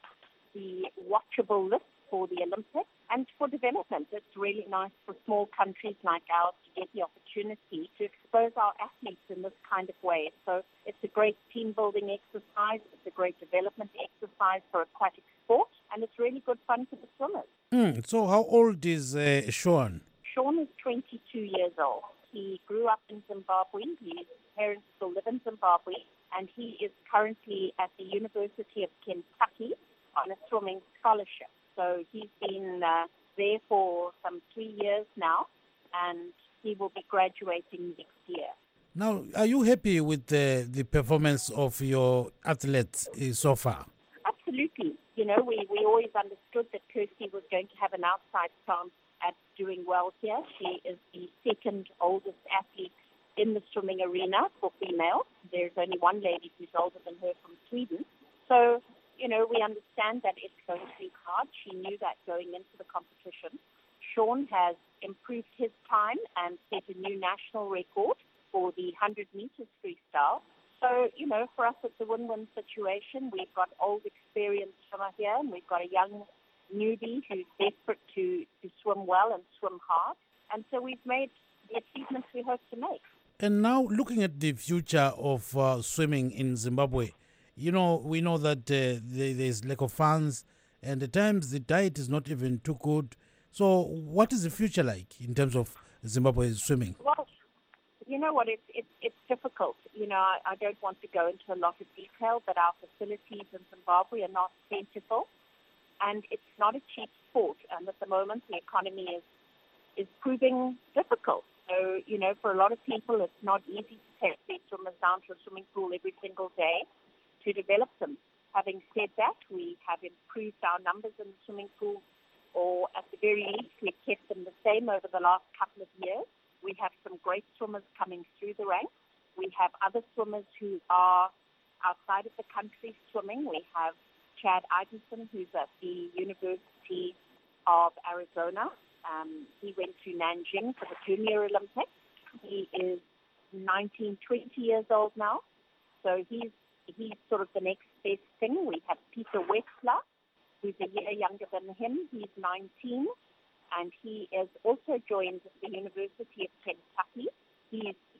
the watchable list for the Olympics. And for development, it's really nice for small countries like ours to get the opportunity to expose our athletes in this kind of way. So it's a great team-building exercise. It's a great development exercise for aquatic sport. And it's really good fun for the swimmers. Mm, so how old is uh, Sean? Sean is twenty-two years old. He grew up in Zimbabwe. His parents still live in Zimbabwe. And he is currently at the University of Kentucky on a swimming scholarship. So he's been uh, there for some three years now, and he will be graduating next year. Now, are you happy with the, the performance of your athletes uh, so far? Absolutely. You know, we, we always understood that Kirsty was going to have an outside chance at doing well here. She is the second oldest athlete in the swimming arena for females. There's only one lady who's older than her from Sweden. So, you know, we understand that it's going to be hard. She knew that going into the competition. Sean has improved his time and set a new national record for the one hundred meters freestyle. So, you know, for us it's a win-win situation. We've got old experienced swimmer here, and we've got a young newbie who's desperate to, to swim well and swim hard. And so we've made the achievements we hope to make. And now looking at the future of uh, swimming in Zimbabwe, you know, we know that uh, there, there's lack of funds, and at times the diet is not even too good. So what is the future like in terms of Zimbabwe's swimming? Well, you know what, it's, it's, it's difficult. You know, I, I don't want to go into a lot of detail, but our facilities in Zimbabwe are not plentiful, and it's not a cheap sport. And at the moment, the economy is, is proving difficult. So, you know, for a lot of people, it's not easy to take their swimmers down to a swimming pool every single day to develop them. Having said that, we have improved our numbers in the swimming pool, or at the very least, we've kept them the same over the last couple of years. We have some great swimmers coming through the ranks. We have other swimmers who are outside of the country swimming. We have Chad Idenson, who's at the University of Arizona. Um, he went to Nanjing for the Junior Olympics. He is nineteen, twenty years old now. So he's He's sort of the next best thing. We have Peter Wexler, who's a year younger than him. He's nineteen, and he has also joined the University of Kentucky. He's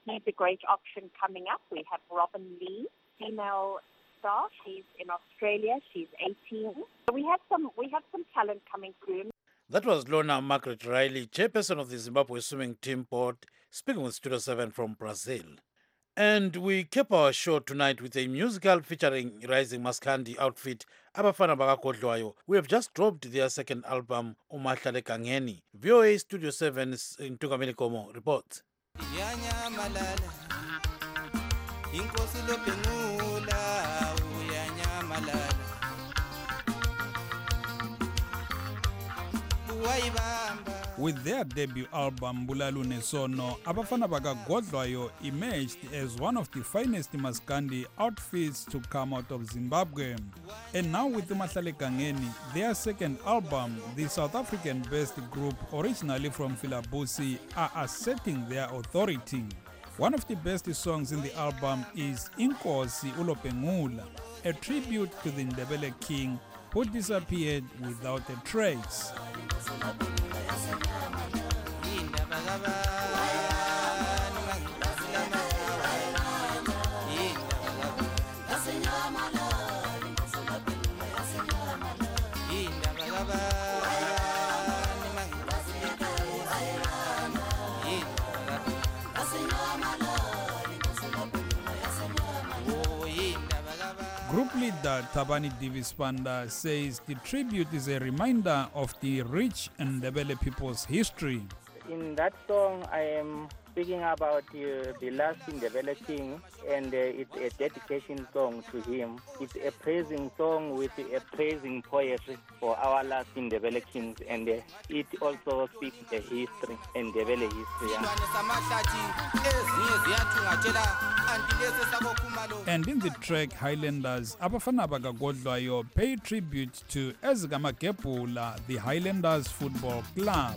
he's a great option coming up. We have Robin Lee, female star. She's in Australia. She's eighteen. So we have some we have some talent coming through. That was Lorna Margaret Riley, chairperson of the Zimbabwe Swimming Team Board, speaking with Studio seven from Brazil. And we keep our show tonight with a musical featuring Rising Maskandi outfit, Abafana Bakakodlwayo. We have just dropped their second album, Umahlale Kangeni. V O A Studio seven's Ntungameni Komo reports. With their debut album Bulalu Nesono, Abafana Bakagodlwayo emerged as one of the finest Maskandi outfits to come out of Zimbabwe. And now with Umahlale Kangeni, their second album, the South African-based group originally from Filabusi are asserting their authority. One of the best songs in the album is Inkosi Ulopengula, a tribute to the Ndebele king who disappeared without a trace. Group leader Tabani Divispanda says the tribute is a reminder of the rich Ndebele people's history. In that song, I am speaking about uh, the last Ndebele king, and uh, it's a dedication song to him. It's a praising song with a praising poetry for our last Ndebele kings, and uh, it also speaks the history, Ndebele history. And in the track Highlanders, Abafana Bakagodlwayo pay tribute to Ezgama Kepula, the Highlanders Football Club.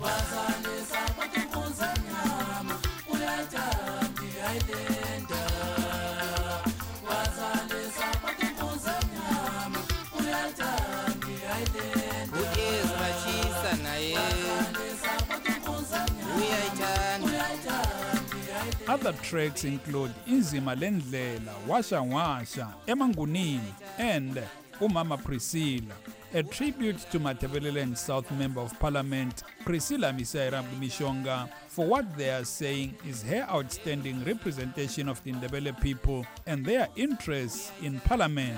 Other tracks include Inzima Lendlela, Washa Washa, Emangunini, and Umama Priscilla, a tribute to Matabeleland South Member of Parliament Priscilla Misaira Mishonga for what they are saying is her outstanding representation of the Ndebele people and their interests in Parliament.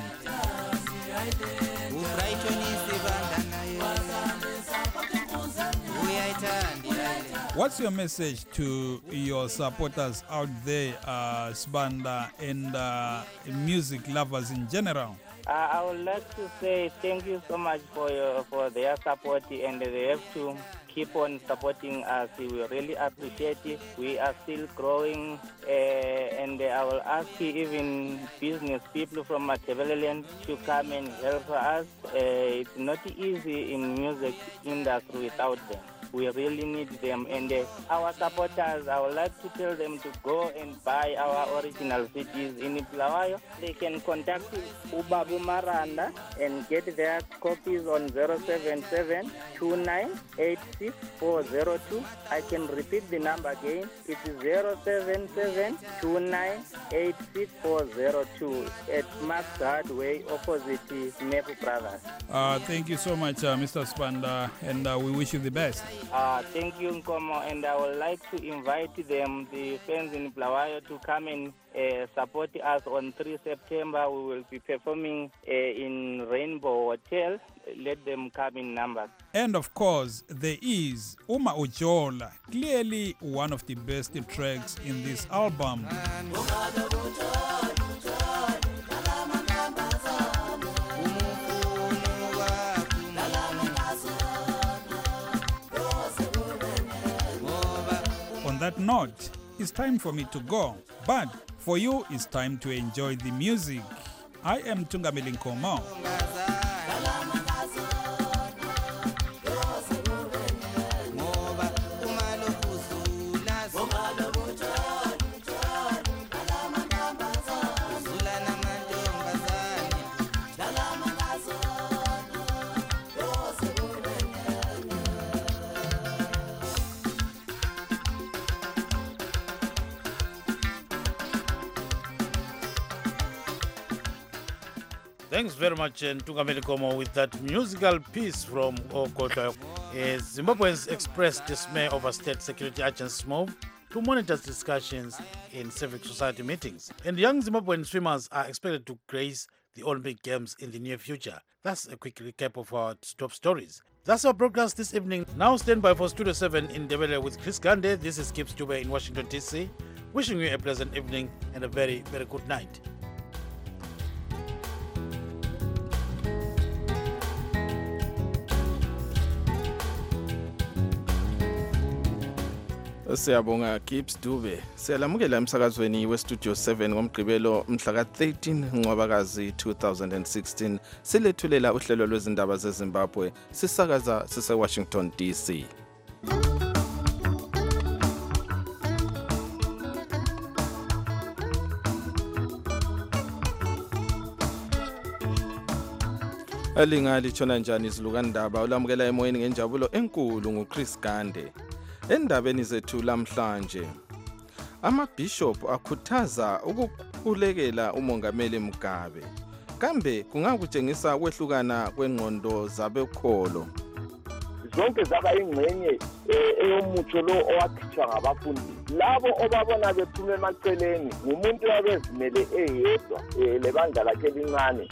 What's your message to your supporters out there, uh, Sibanda, and uh, music lovers in general? Uh, I would like to say thank you so much for your, for their support, and they have to keep on supporting us. We really appreciate it. We are still growing, uh, and I will ask even business people from Matabeleland to come and help us. Uh, it's not easy in music industry without them. We really need them, and uh, our supporters, I would like to tell them to go and buy our original C Ds in Bulawayo. They can contact Ubabu Maranda and get their copies on zero seven seven, two nine eight six, four zero two. I can repeat the number again. It is zero seven seven, two nine eight six, four zero two at Max Hardway, opposite Mepu Brothers. Uh, thank you so much, uh, Mister Spanda, and uh, we wish you the best. Uh, thank you, Nkomo, and I would like to invite them, the fans in Bulawayo, to come and uh, support us on the third of September. We will be performing uh, in Rainbow Hotel. Let them come in numbers. And of course, there is Uma Ujola, clearly one of the best tracks in this album. On that note, it's time for me to go, but for you, it's time to enjoy the music. I am Ntungameli Nkomo. Thanks very much, Ntungameli Komo, with that musical piece from Okota. Uh, Zimbabweans expressed dismay over state security agents' move to monitor discussions in civic society meetings. And young Zimbabwean swimmers are expected to grace the Olympic Games in the near future. That's a quick recap of our top stories. That's our broadcast this evening. Now stand by for Studio seven in Ndebele with Chris Gande. This is Gibbs Dube in Washington, D C. Wishing you a pleasant evening and a very, very good night. Siyabonga Gibbs Dube. Siyalamukela emsakazweni weStudio seven ngomgqibelo mhla ka thirteen Ncwabakazi two thousand sixteen. Silethulela uhlelo lwezindaba zeZimbabwe sisakaza sise Washington D C. Alingali chona njani izilukandaba ulamukela emoyeni ngenjabulo enkulu nguChris Gande. Endabeni zethu lamhlanje amabishop akhuthaza ukukhulekela umongameli Mugabe. Kambe kungakutshengisa kwehlukana kwengqondo zabekholo. Zonke zaba ingcenye eyomutsho lo owakhitshwa ngabafundi. Labo obabona bephume emaceleni ngumuntu wabezimele eyedwa lebandla lakhe elincane.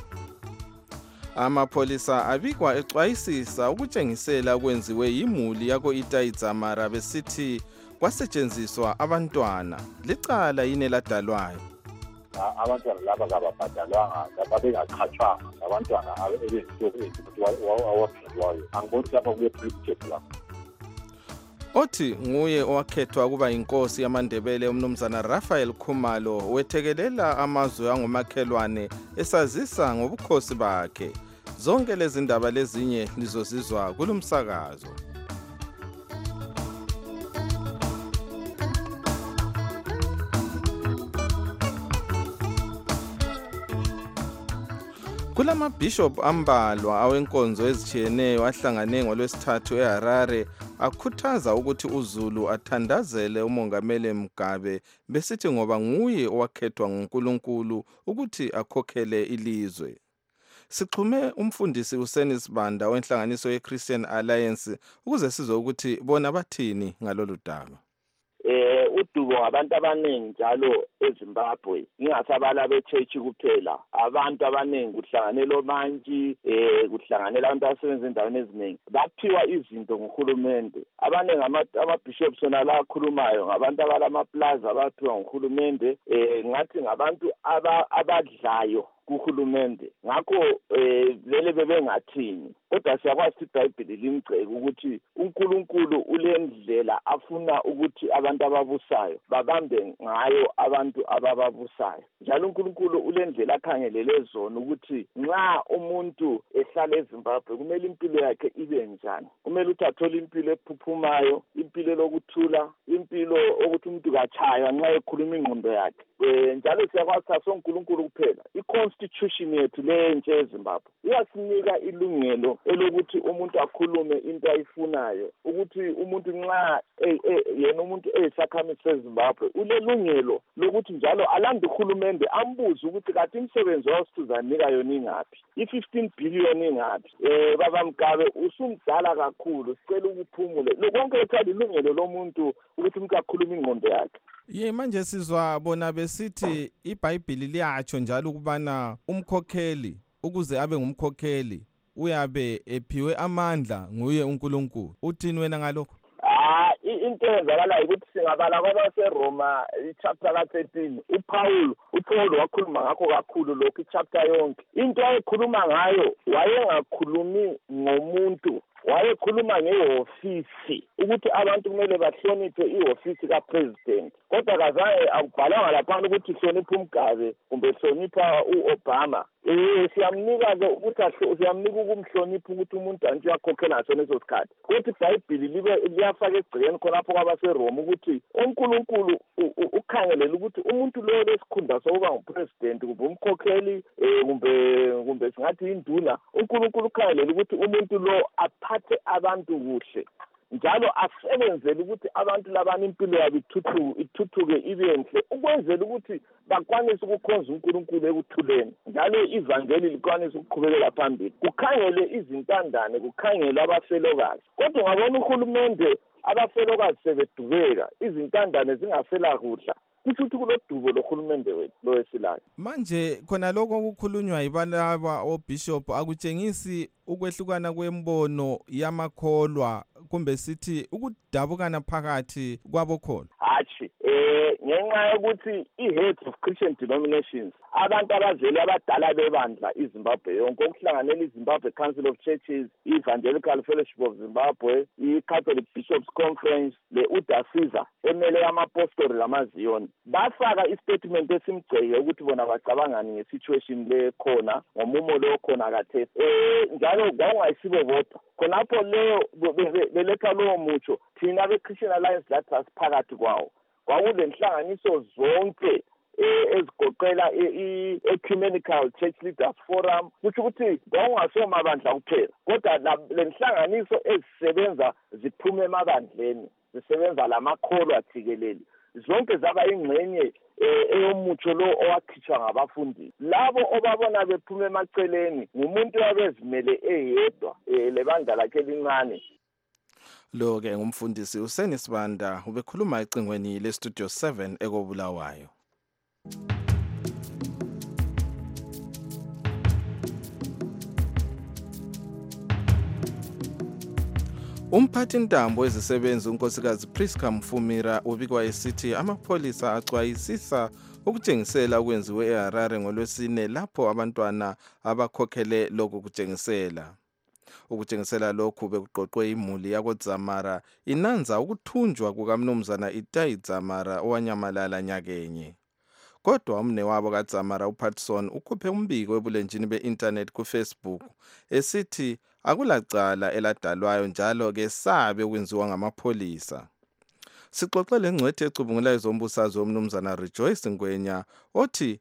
Amapolisa abikwa exwayisisa ukutshengisela kwenziwe yimuli yako Itaidzamara besithi kwasetshenziswa abantwana. Licala yini ladalwayo? Abantwana laba kababhadalwanga babengaqhatshwanga abantwana abezitokuzwayo angiboni lapha kuye privilege lapha. Othi nguye owakhethwa kuba inkosi yamaNdebele umnumzana Raphael Khumalo wethekelela amazwe angomakhelwane esazisa ngobukhosi bakhe. Zonke lezi ndaba lezinye lizozizwa kulumsakazo. Kulama bishop ambalwa awenkonzo ezitshiyeneyo ahlangane ngolwesithathu eHarare akhuthaza ukuthi uZulu athandazele umongameli Mugabe besithi ngoba nguye owakhethwa nguNkulunkulu ukuthi akhokhele ilizwe. Sixhume umfundisi uSeni Sibanda wenhlanganiso yeChristian Alliance ukuze sizwe ukuthi bona bathini ngalolu daba. Eh udubo abantu abaningi njalo eZimbabwe ingasabala beChurch kuphela abantu abaningi kuhlanganela omantshi eh kuhlanganela abantu abasebenza endaweni eziningi baphiwa izinto nguhulumende abaningi ama-bishops sona la akhulumayo ngabantu abalama plaza abaphiwa nguhulumende eh ngathi ngabantu abadlayo kuhulumende ngakho eh vele bebengathini kodwa siyakwazi iBhayibheli limgceke ukuthi uNkulunkulu ulendlela afuna ukuthi abantu ababusayo babambe ngayo abantu abababusayo njalo uNkulunkulu ulendlela akhangelele zona ukuthi nxa umuntu ehlala eZimbabwe kumele impilo yakhe ibe njani kumele uthathole impilo ephuphumayo impilo lokuthula impilo ukuthi umuntu kachaywa nxa ekhuluma ingqondo yakhe njalo siyakwazi sasonkulunkulu kuphela iconstitution yethu lentshe eZimbabwe iyasinika ilungelo elokuthi umuntu akhulume into ayifunayo ukuthi umuntu nxa yena umuntu eyisakhamizi seZimbabwe ulelungelo lokuthi njalo alande uhulumende ambuze ukuthi kathi imsebenzi wasithuzanika yona ingaphi i-fifteen billion ingaphi eh baba Mugabe usumdala kakhulu sicela ukuphumule lokonke ethanda ilungelo lomuntu ukuthi umuntu akhulume ingqondo yakhe. Ye manje sizwa bona besithi iBhayibheli liyatsho njalo ukubana umkhokheli ukuze abe ngumkhokheli uyabe ephiwe amandla nguye uNkulunkulu. Uthini wena ngalokho? Ah into ezakala ukuthi singabala kwabaseRoma ichapter ka thirteen uPaul uPaul wakhuluma ngakho kakhulu lokho ichapter yonke into ayekhuluma ngayo wayengakhulumi ngomuntu wayekhuluma ngehofisi ukuthi abantu kumele bahloniphe ihofisi kapresident kodwa kazange akubhalanga lapha ukuthi hlonipha uMgabe kumbe hlonipha uObama eh siyamnika ke ukuthi siyamnika ukumhlonipha ukuthi umuntu anje uyakhokhela ngaso leso sikhathi ukuthi iBhayibheli libe liyafaka egcekeni khonapho kwabaseRoma ukuthi uNkulunkulu ukhangelela ukuthi umuntu lo lesikhundla sokuba ngupresident kumbe umkhokheli kumbe kumbe singathi induna uNkulunkulu ukhangelela ukuthi umuntu lo aphathe abantu kuhle njalo asebenzele ukuthi abantu labana impilo yabo ithuthuke ithuthuke ibenhle ukwenzela ukuthi bakwanise ukukhonza uNkulunkulu ekuthuleni njalo ivangeli likwanise ukuqhubekela phambili kukhangele izintandane kukhangele abafelokazi kodwa ngabona uhulumende abafelokazi sebedubeka izintandane zingasela kudla kusho ukuthi kulodubo lohulumende wethu lowesilayo manje khona lokho okukhulunywa yibalaba obishop akutshengisi ukwehlukana kwembono yamakholwa kumbe sithi ukudabukana phakathi kwabokholwa hatshi eh ngenxa yokuthi i-heads of Christian denominations abantu abazeli abadala bebandla iZimbabwe yonke okuhlanganela iZimbabwe Council of Churches, i-Evangelical Fellowship of Zimbabwe, i-Catholic Bishops Conference, le-U D A S I Z A emele amapostoli lamaZiyoni bafaka istatement esimgceke ukuthi bona bacabangani ngesituation le khona ngomumo lo khona kathesi eh njalo kwangayisibo bodwa khonapho leyo beletha lowo mutsho thina be-Christian Alliance lathi asiphakathi kwawo kwakulenhlanganiso zonke ezigoqela i-Ecumenical Church Leaders Forum kusho ukuthi kwakungasoma bandla kuphela kodwa lenhlanganiso ezisebenza ziphume emabandleni zisebenza lamakholwa athikeleli zonke zaba ingxenye eyomutsho lo owakhitshwa ngabafundi labo obabona bephuma emaceleni ngumuntu wabezimele eyedwa lebandla lakhe lincane lo ke ngumfundisi uSeni Sibanda ubekhuluma ecingweni le Studio seven ekobulawayo. Umphathi ntambo wezisebenzi unkosikazi Priska Mfumira ubikwa esithi amapholisa axwayisisa ukutshengisela okwenziwe eHarare ngolwesine lapho abantwana abakhokhele lokhu kutshengisela. Ukutshengisela lokhu bekuqoqwe imuli yakoDzamara inanza ukuthunjwa kukaMnumzana Itai Dzamara owanyamalala nyakenye. Kodwa umne wabo kaDzamara uPatson ukhuphe umbiko ebulenjini be-internet kuFacebook esithi akulacala eladalwayo njalo ke sabe ukwenziwa ngamapholisa. Sixoxele ngcwethe ecubungulayo zombusazwe uMnumzana Rejoice Ngwenya othi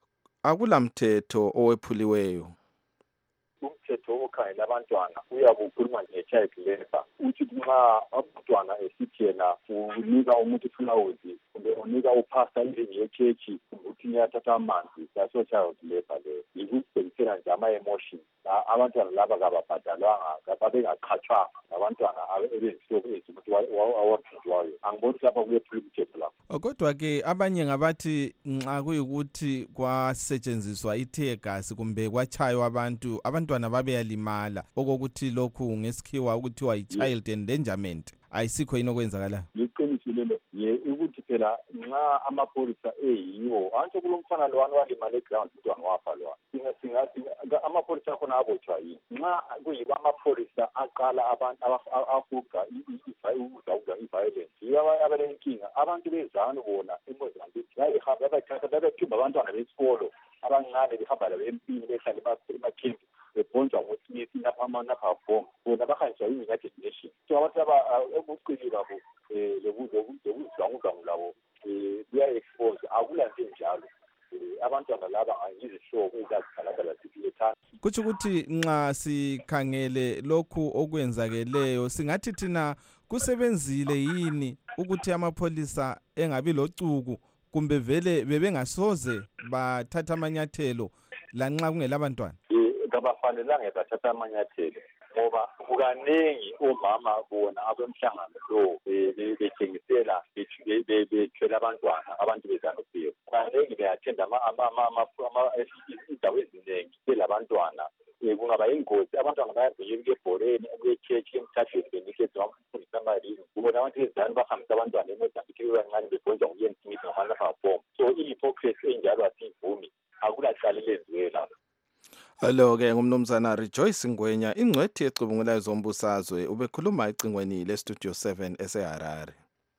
akulamthetho owephuliweyo. Umthetho okhangela abantwana uyabukhuluma nge-child labor uthi nxa abantwana esithi yena unika umuntu iflawuzi kumbe unika upasta endlini yechechi ukuthi niyathatha amanzi yaso child labor leyo yikusebenzisela nje ama-emotion abantwana laba kababhadalwanga babengaqhatshwanga abantwana ebezihlobo ezi ukuthi awaphinjwayo angiboni ukuthi lapha kuyephula umthetho lapho. Kodwa-ke abanye ngabathi nxa kuyikuthi kwasetshenziswa ithegasi kumbe kwachaywa abantu abantwana babeyalimala okokuthi lokhu ngesikhiwa ukuthiwa yi-child endangerment ayisikho yini okwenzakala? Yiqiniso lelo ye ukuthi phela nxa amapholisa eyiwo antsho kulomfana lowani walimala eground umntwana wafa lwana singa singa amapholisa akhona abotshwa yini nxa kuyiba amapholisa aqala abantu afuqa udawuda i-violence yibo abalenkinga abantu bezanu bona eMozambique bayihamba bayithatha babathumba abantwana besikolo abancane behamba labo empini behlala emakhempi bebhonjwa ngosimisi napha amanapha bona bahanjiswa yi-United Nations so abantu ebucili babo lokuzidlwangudlwangu labo kuya-expose akulanto enjalo abantwana laba angizihlobo ezazikhalakala zifilethana. Kutsho ukuthi nxa sikhangele lokhu okwenzakeleyo singathi thina kusebenzile yini ukuthi amapholisa engabi locuku kumbe vele bebengasoze bathatha amanyathelo lanxa kungelabantwana? Kabafanelanga bathatha amanyathelo ngoba kukaningi omama bona abemhlangano lo bethengisela bethwele abantwana abantu bezanuphiwe kukaningi beyathenda indawo eziningi belabantwana kungaba yingozi abantwana bayabhekela ebhoreni kuyechechi emthathweni benikeza amafundisa amalini ubona abantu bezani bahambisa abantwana eMozambique bebancane bebhonjwa nguyensimisi ngamalapha bomu so i-hypocrisy enjalo asiyivumi akulacala elenziwe lapho. Hello ke ngumnumzana Rejoice Ngwenya ingcwethi ecubungulayo zombusazwe ubekhuluma ecingweni le Studio seven eseHarare.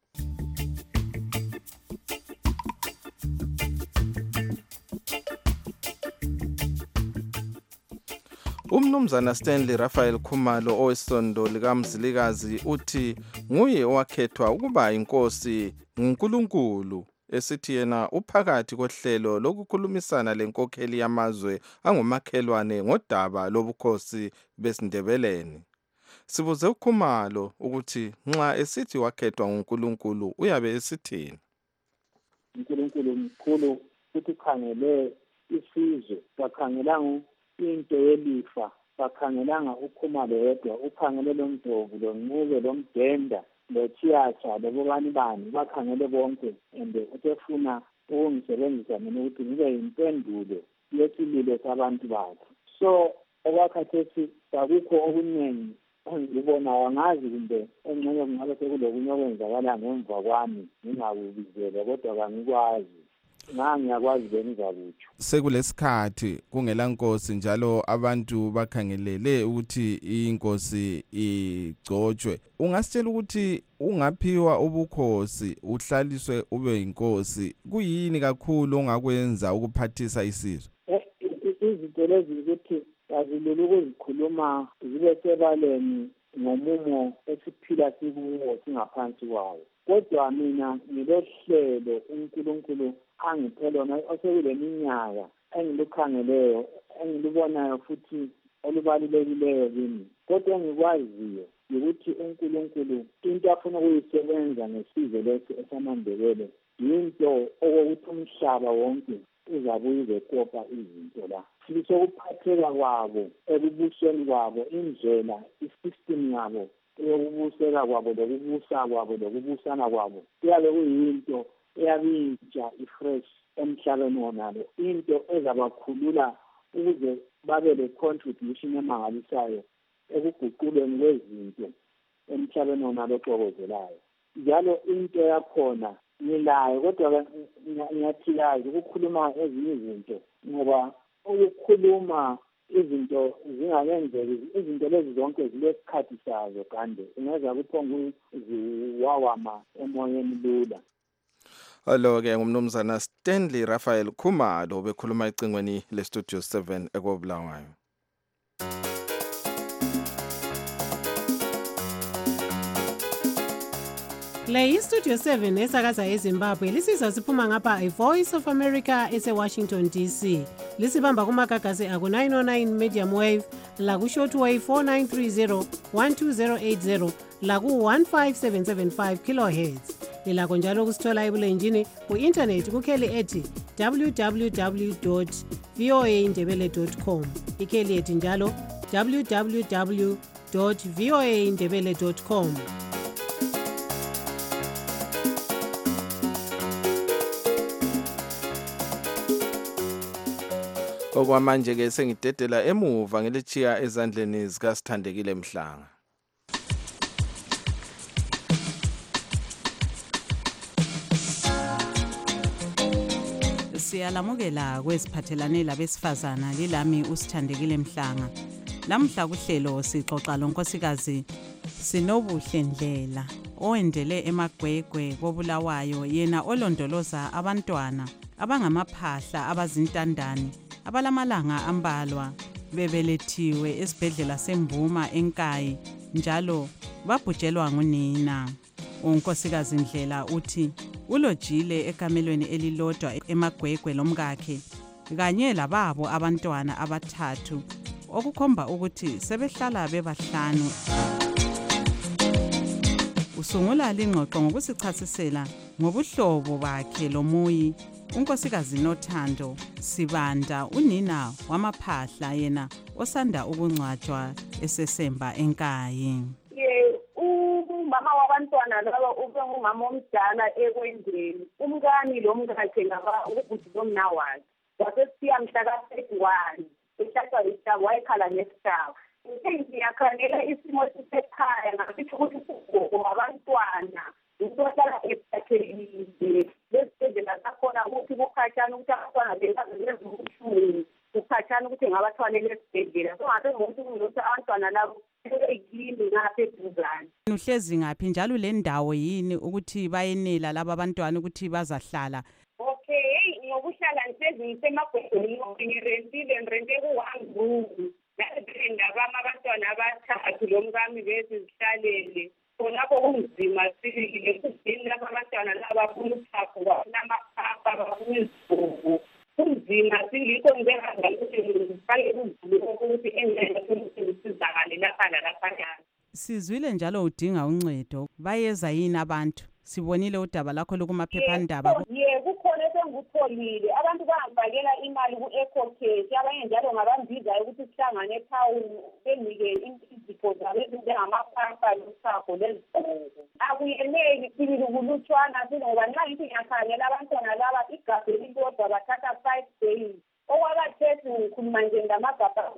Umnumzana Stanley Raphael Khumalo owesondo likaMzilikazi uthi nguye owakhethwa ukuba inkosi nguNkulunkulu esithi yena uphakathi kohlelo lokukhulumisana lenkokheli yamazwe angomakhelwane ngodaba lobukhosi besindebeleni. Sibuze uKhumalo ukuthi nxa esithi wakhethwa nguNkulunkulu uyabe esithini. uNkulunkulu mkhulu futhi ukhangele isizwe, kakhangelanga into yelifa, kakhangelanga uKhumalo yedwa, ukhangele lo Ndlovu, lo Ncube, lo Mdenda, lo Chiyacha, lo bobani bani, bakhangele bonke and utefuna ukungisebenzisa mina ukuthi ngibe yimpendulo yesililo sabantu bakhe. So okwakhathesi akukho okuningi ngibona wangazi kumbe engxenye kungabe sekulokunye okwenzakala ngemva kwami ngingakubizele, kodwa kangikwazi nga ngiyakwazi bengizakutsho. Sekulesikhathi kungela nkosi njalo abantu bakhangelele ukuthi inkosi igcotshwe. Ungasitshela ukuthi ungaphiwa ubukhosi uhlaliswe ube inkosi, kuyini kakhulu ongakwenza ukuphathisa isizwe? Izinto lezi ukuthi azilulu ukuzikhuluma zibe sebaleni ngomumo esiphila sikuwo singaphansi kwawo. Kodwa mina ngilohlelo uNkulunkulu angiphe lona osekule minyaka engilukhangeleyo, engilibonayo futhi olubalulekileyo kimi. Kodwa engikwaziyo ukuthi uNkulunkulu into afuna ukuyisebenza ngesizwe lesi esamaNdebele yinto okokuthi umhlaba wonke uzabuye uzekopa izinto la. Sokuphatheka kwabo ekubuseni kwabo, indlela isystem yabo yokubuseka kwabo lokubusa kwabo lokubusana kwabo kuyabe kuyinto eyabintsha ifresh emhlabeni wonalo, into ezabakhulula ukuze babe le contribution emangalisayo ekuguquleni kwezinto emhlabeni wonalo oxokozelayo. Njalo into yakhona ngilayo, kodwa ngiyathiyazi ukukhuluma ezinye izinto ngoba ukukhuluma izinto zingakenzeki, izinto lezi zonke zilesikhathi sazo kanti ungeza kuphonga ziwawama emoyeni lula. Hello ke ngumnumzana Stanley Raphael Khumalo bekhuluma ecingweni le Studio seven ekobulawayo. Le iStudio seven esakaza eZimbabwe lisizwa siphuma ngapha iVoice of America ese-Washington D C. Lisibamba kumagagasi aku nine oh nine medium wave, laku shortwave four nine three zero, one two zero eight zero, laku one five seven seven five kilohertz. Lilakho njalo kusithola ebulenjini ku-internet kukheli ethi w w w dot v o a ndebele dot com. Ikheli ethi njalo w w w dot v o a ndebele dot com. Okwamanje ke sengidedela emuva ngelichiya ezandleni zikaSithandekile Mhlanga. Siyalamukela kwesiphathelane labesifazana lilami uSithandekile Mhlanga. Lamhla kuhlelo sixoxa lonkosikazi Sinobuhle Ndlela owendele eMagwegwe koBulawayo, yena olondoloza abantwana abangamaphahla abazintandane abalamalanga ambalwa bebelethiwe esibhedlela seMbuma eNkayi njalo babhujelwa ngunina. Unkosikazi Ndlela uthi ulojile ekamelweni elilodwa eMagwegwe lomkakhe kanye lababo abantwana abathathu okukhomba ukuthi sebehlala bebahlanu. Usungula lingxoxo ngokusichasisela ngobuhlobo bakhe lomuyi unkosikazi Nothando Sibanda, unina wamaphahla yena osanda ukungcwatshwa esesemba eNkayi. Umama wabantwana laba ube ngumama omdala ekwendeni, umkani lo mkakhe ngaba ubhuti bomnawakhe wasesiya mhla ka-thirty-one eshatshwa isitaba wayekhala nesitaba. Ngiyakhangela isimo sisekhaya ngasithi ukuthi ugogo wabantwana usohlala ephathekile lesibhedlela sakhona ukuthi kukhatshana ukuthi abantwana bebazezubuhlungu kukhatshana ukuthi ngabathwalele esibhedlela. So ngase ngokuthi kunokuthi abantwana labo ekini ngapha eduzane. Uhlezi ngaphi njalo le ndawo yini ukuthi bayenela laba abantwana ukuthi bazahlala? Okay, ngokuhlala ngihlezi ngisemagwegweni ngirentile ngirente ku-one room. Ndabama abantwana abathathu lo mkami bese zihlalele khonapho kunzima sibili kudini laba abantwana laba bafuna uthapho bafuna bafuna izigugu kunzima singikho ngibengaza ukuthi ngifake uzulu ukuthi engeke ukuthi ngisizakale lapha nalaphayana. Sizwile njalo udinga uncedo. Bayeza yini abantu? Sibonile udaba lakho lokumaphephandaba. Ye kukhona esengutholile. Abantu bangifakela imali ku-EcoCash. Abanye njalo ngabambizayo ukuthi sihlangane etown benike izipho zabo ezinjengamapampa nosapho lezigqoko. Akuyeneli sibili kulutshwana ngoba nxa ngithi ngiyakhangela abantwana laba igabha elilodwa bathatha five days. Okwakathethu ngikhuluma nje ngamagabha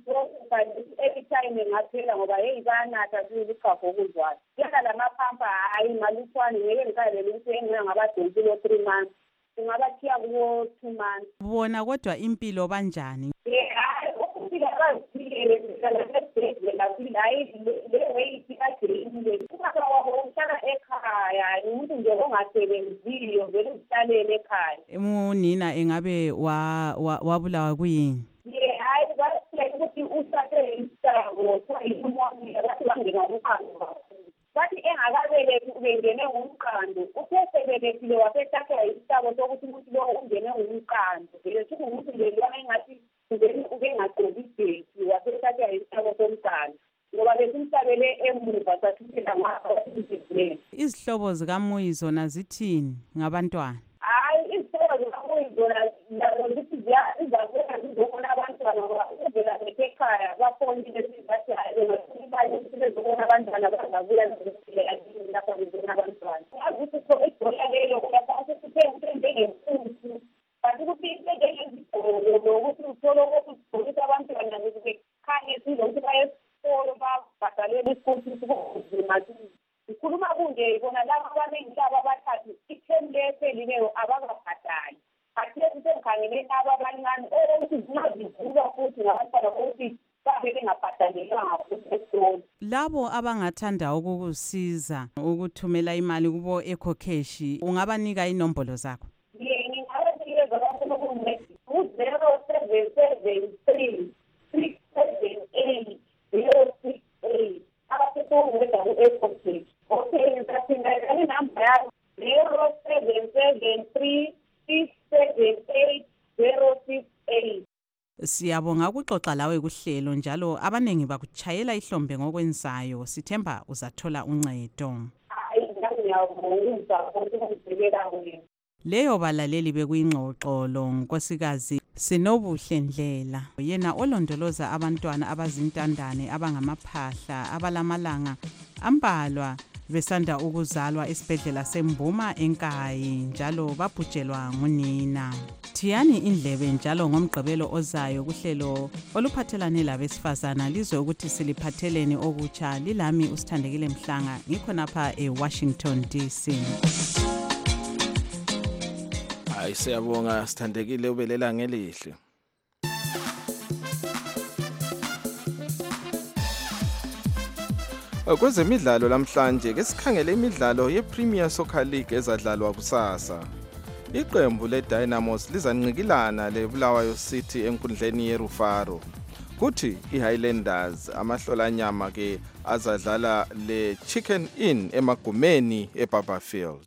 every time ngaphela ngoba heyi bayanatha siluchago okuzwayo. Yena lamapampa hayi malutshwane ngeke ngikhalele ukuthi engina ngabadonsile three months. Ungabathiya kuwo two months. Bona kodwa impilo banjani? Hayi ukufika baziphilele ngalesibhedlela hayi le way ikagcine. Ubaba wabo uhlala ekhaya umuntu nje ongasebenziyo vele uzihlalele ekhaya. Unina engabe wabulawa kuyini? Ye hayi basile ukuthi usathe isango soyimonile bathi bangena umqando. Bathi engakabelethi ubengene ngumqando. Usesebelethile wasethatha isabo sokuthi umuntu lo ungene ngumqando. Vele kuthi umuntu nje lwana engathi ube ngagcobi ibheki wasethatha isabo somqando. Ngoba besimhlabele emuva sathithela ngakho. Izihlobo zikaMuyi zona zithini ngabantwana? Hayi izihlobo zikaMuyi zona zithi ziyazizakela zizobona abantwana ngoba uvela ekhaya bafonile sibathi imali ukuthi bezobona abantwana bazabuya lapha bezobona abantwana. Akuthi so idola leyo uyakwazi ukuthi njengemfuthi kanti ukuthi njengezigqoko ukuthi uthole ukuthi abantwana bekhanye silokuthi bayesikolo babhadalela isikolo sikuzima. Ngikhuluma kunje bona laba abanengihlaba abathathu ithemu leselileyo abakabhadali. Kathi sengikhangeleni aba abancane ukuthi zingazivuka futhi ngabantwana ukuthi babe bengabhadalelwanga futhi esikolo. Labo abangathanda ukukusiza ukuthumela imali kubo EcoCash ungabanika inombolo zakho? Ye ngingabanikeza bafuna ukunceda u-zero seven seven three six seven eight zero six eight abasekunceda ku-EcoCash. Okay, ngizaphinda inamba yabo zero seven seven three six seven eight zero six eight. Siyabonga ukuxoxa lawe kuhlelo njalo abanengi bakuchayela ihlombe ngokwenzayo. Sithemba uzathola uncedo. Hayi ngiyabonga ukuzibekela wena. Leyo balaleli bekuyingxoxo lo nkosikazi Sinobuhle Ndlela, yena olondoloza abantwana abazintandane abangamaphahla abalamalanga ambalwa besanda ukuzalwa esibhedlela seMbuma eNkayi njalo babhujelwa ngunina. Thiyani indlebe njalo ngomgqibelo ozayo kuhlelo oluphathelane labesifazana lizwe ukuthi siliphatheleni okutsha. Lilami uSithandekile Mhlanga ngikhonapha eWashington D C. Hayi siyabonga Sithandekile ubelela ngelihle. Kwezemidlalo lamhlanje ke sikhangele imidlalo yePremier Soccer League ezadlalwa kusasa. Iqembu leDynamos lizanqikilana leBulawayo City enkundleni yeRufaro. Kuthi iHighlanders amahlolanyama ke azadlala leChicken Inn emagumeni eBarberfield.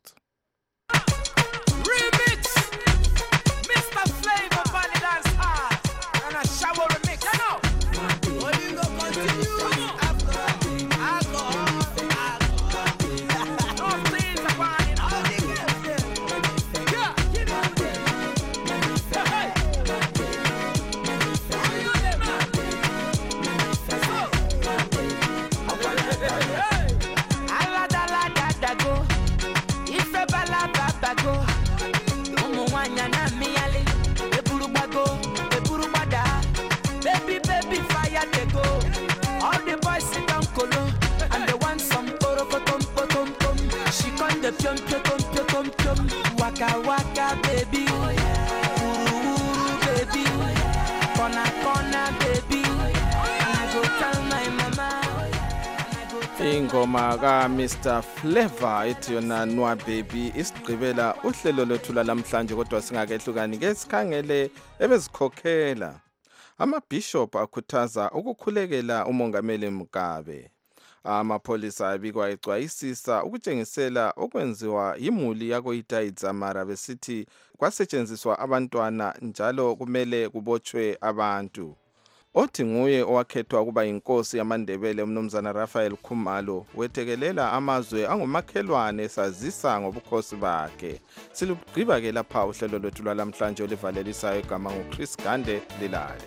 Waka waka baby, oh yeah. Ooh, baby, oh yeah. Corner corner baby, oh yeah. And I go tell my mama, oh yeah. Ingoma ka Mister Flavor ethi yona Nwa Baby isigqibela uhlelo lethu lamhlanje kodwa singakehlukani ke sikhangele ebezikhokhela. Ama-bishop akhuthaza ukukhulekela umongameli Mugabe. Amapolisa abikwa ecwayisisa ukutshengisela okwenziwa imuli yako Itayidzamara besithi kwasetshenziswa abantwana njalo kumele kubotshwe abantu. othi nguye owakhethwa ukuba inkosi yamaNdebele umnumzana Raphael Khumalo wethekelela amazwe angumakhelwane esazisa ngobukhosi bakhe. Silugqiba ke lapha uhlelo lwethu lwalamhlanje olivalelisayo igama nguChris Gande Lilale.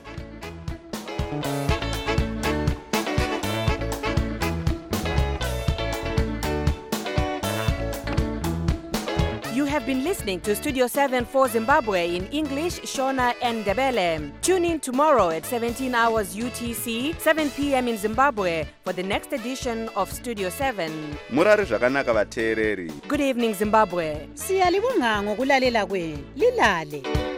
You have been listening to Studio seven for Zimbabwe in English, Shona and Ndebele. Tune in tomorrow at seventeen hours U T C, seven p.m. in Zimbabwe for the next edition of Studio seven. Murari zvakanaka vateereri. Good evening, Zimbabwe. Siyalibonga ngokulalela kwenu. Lilale.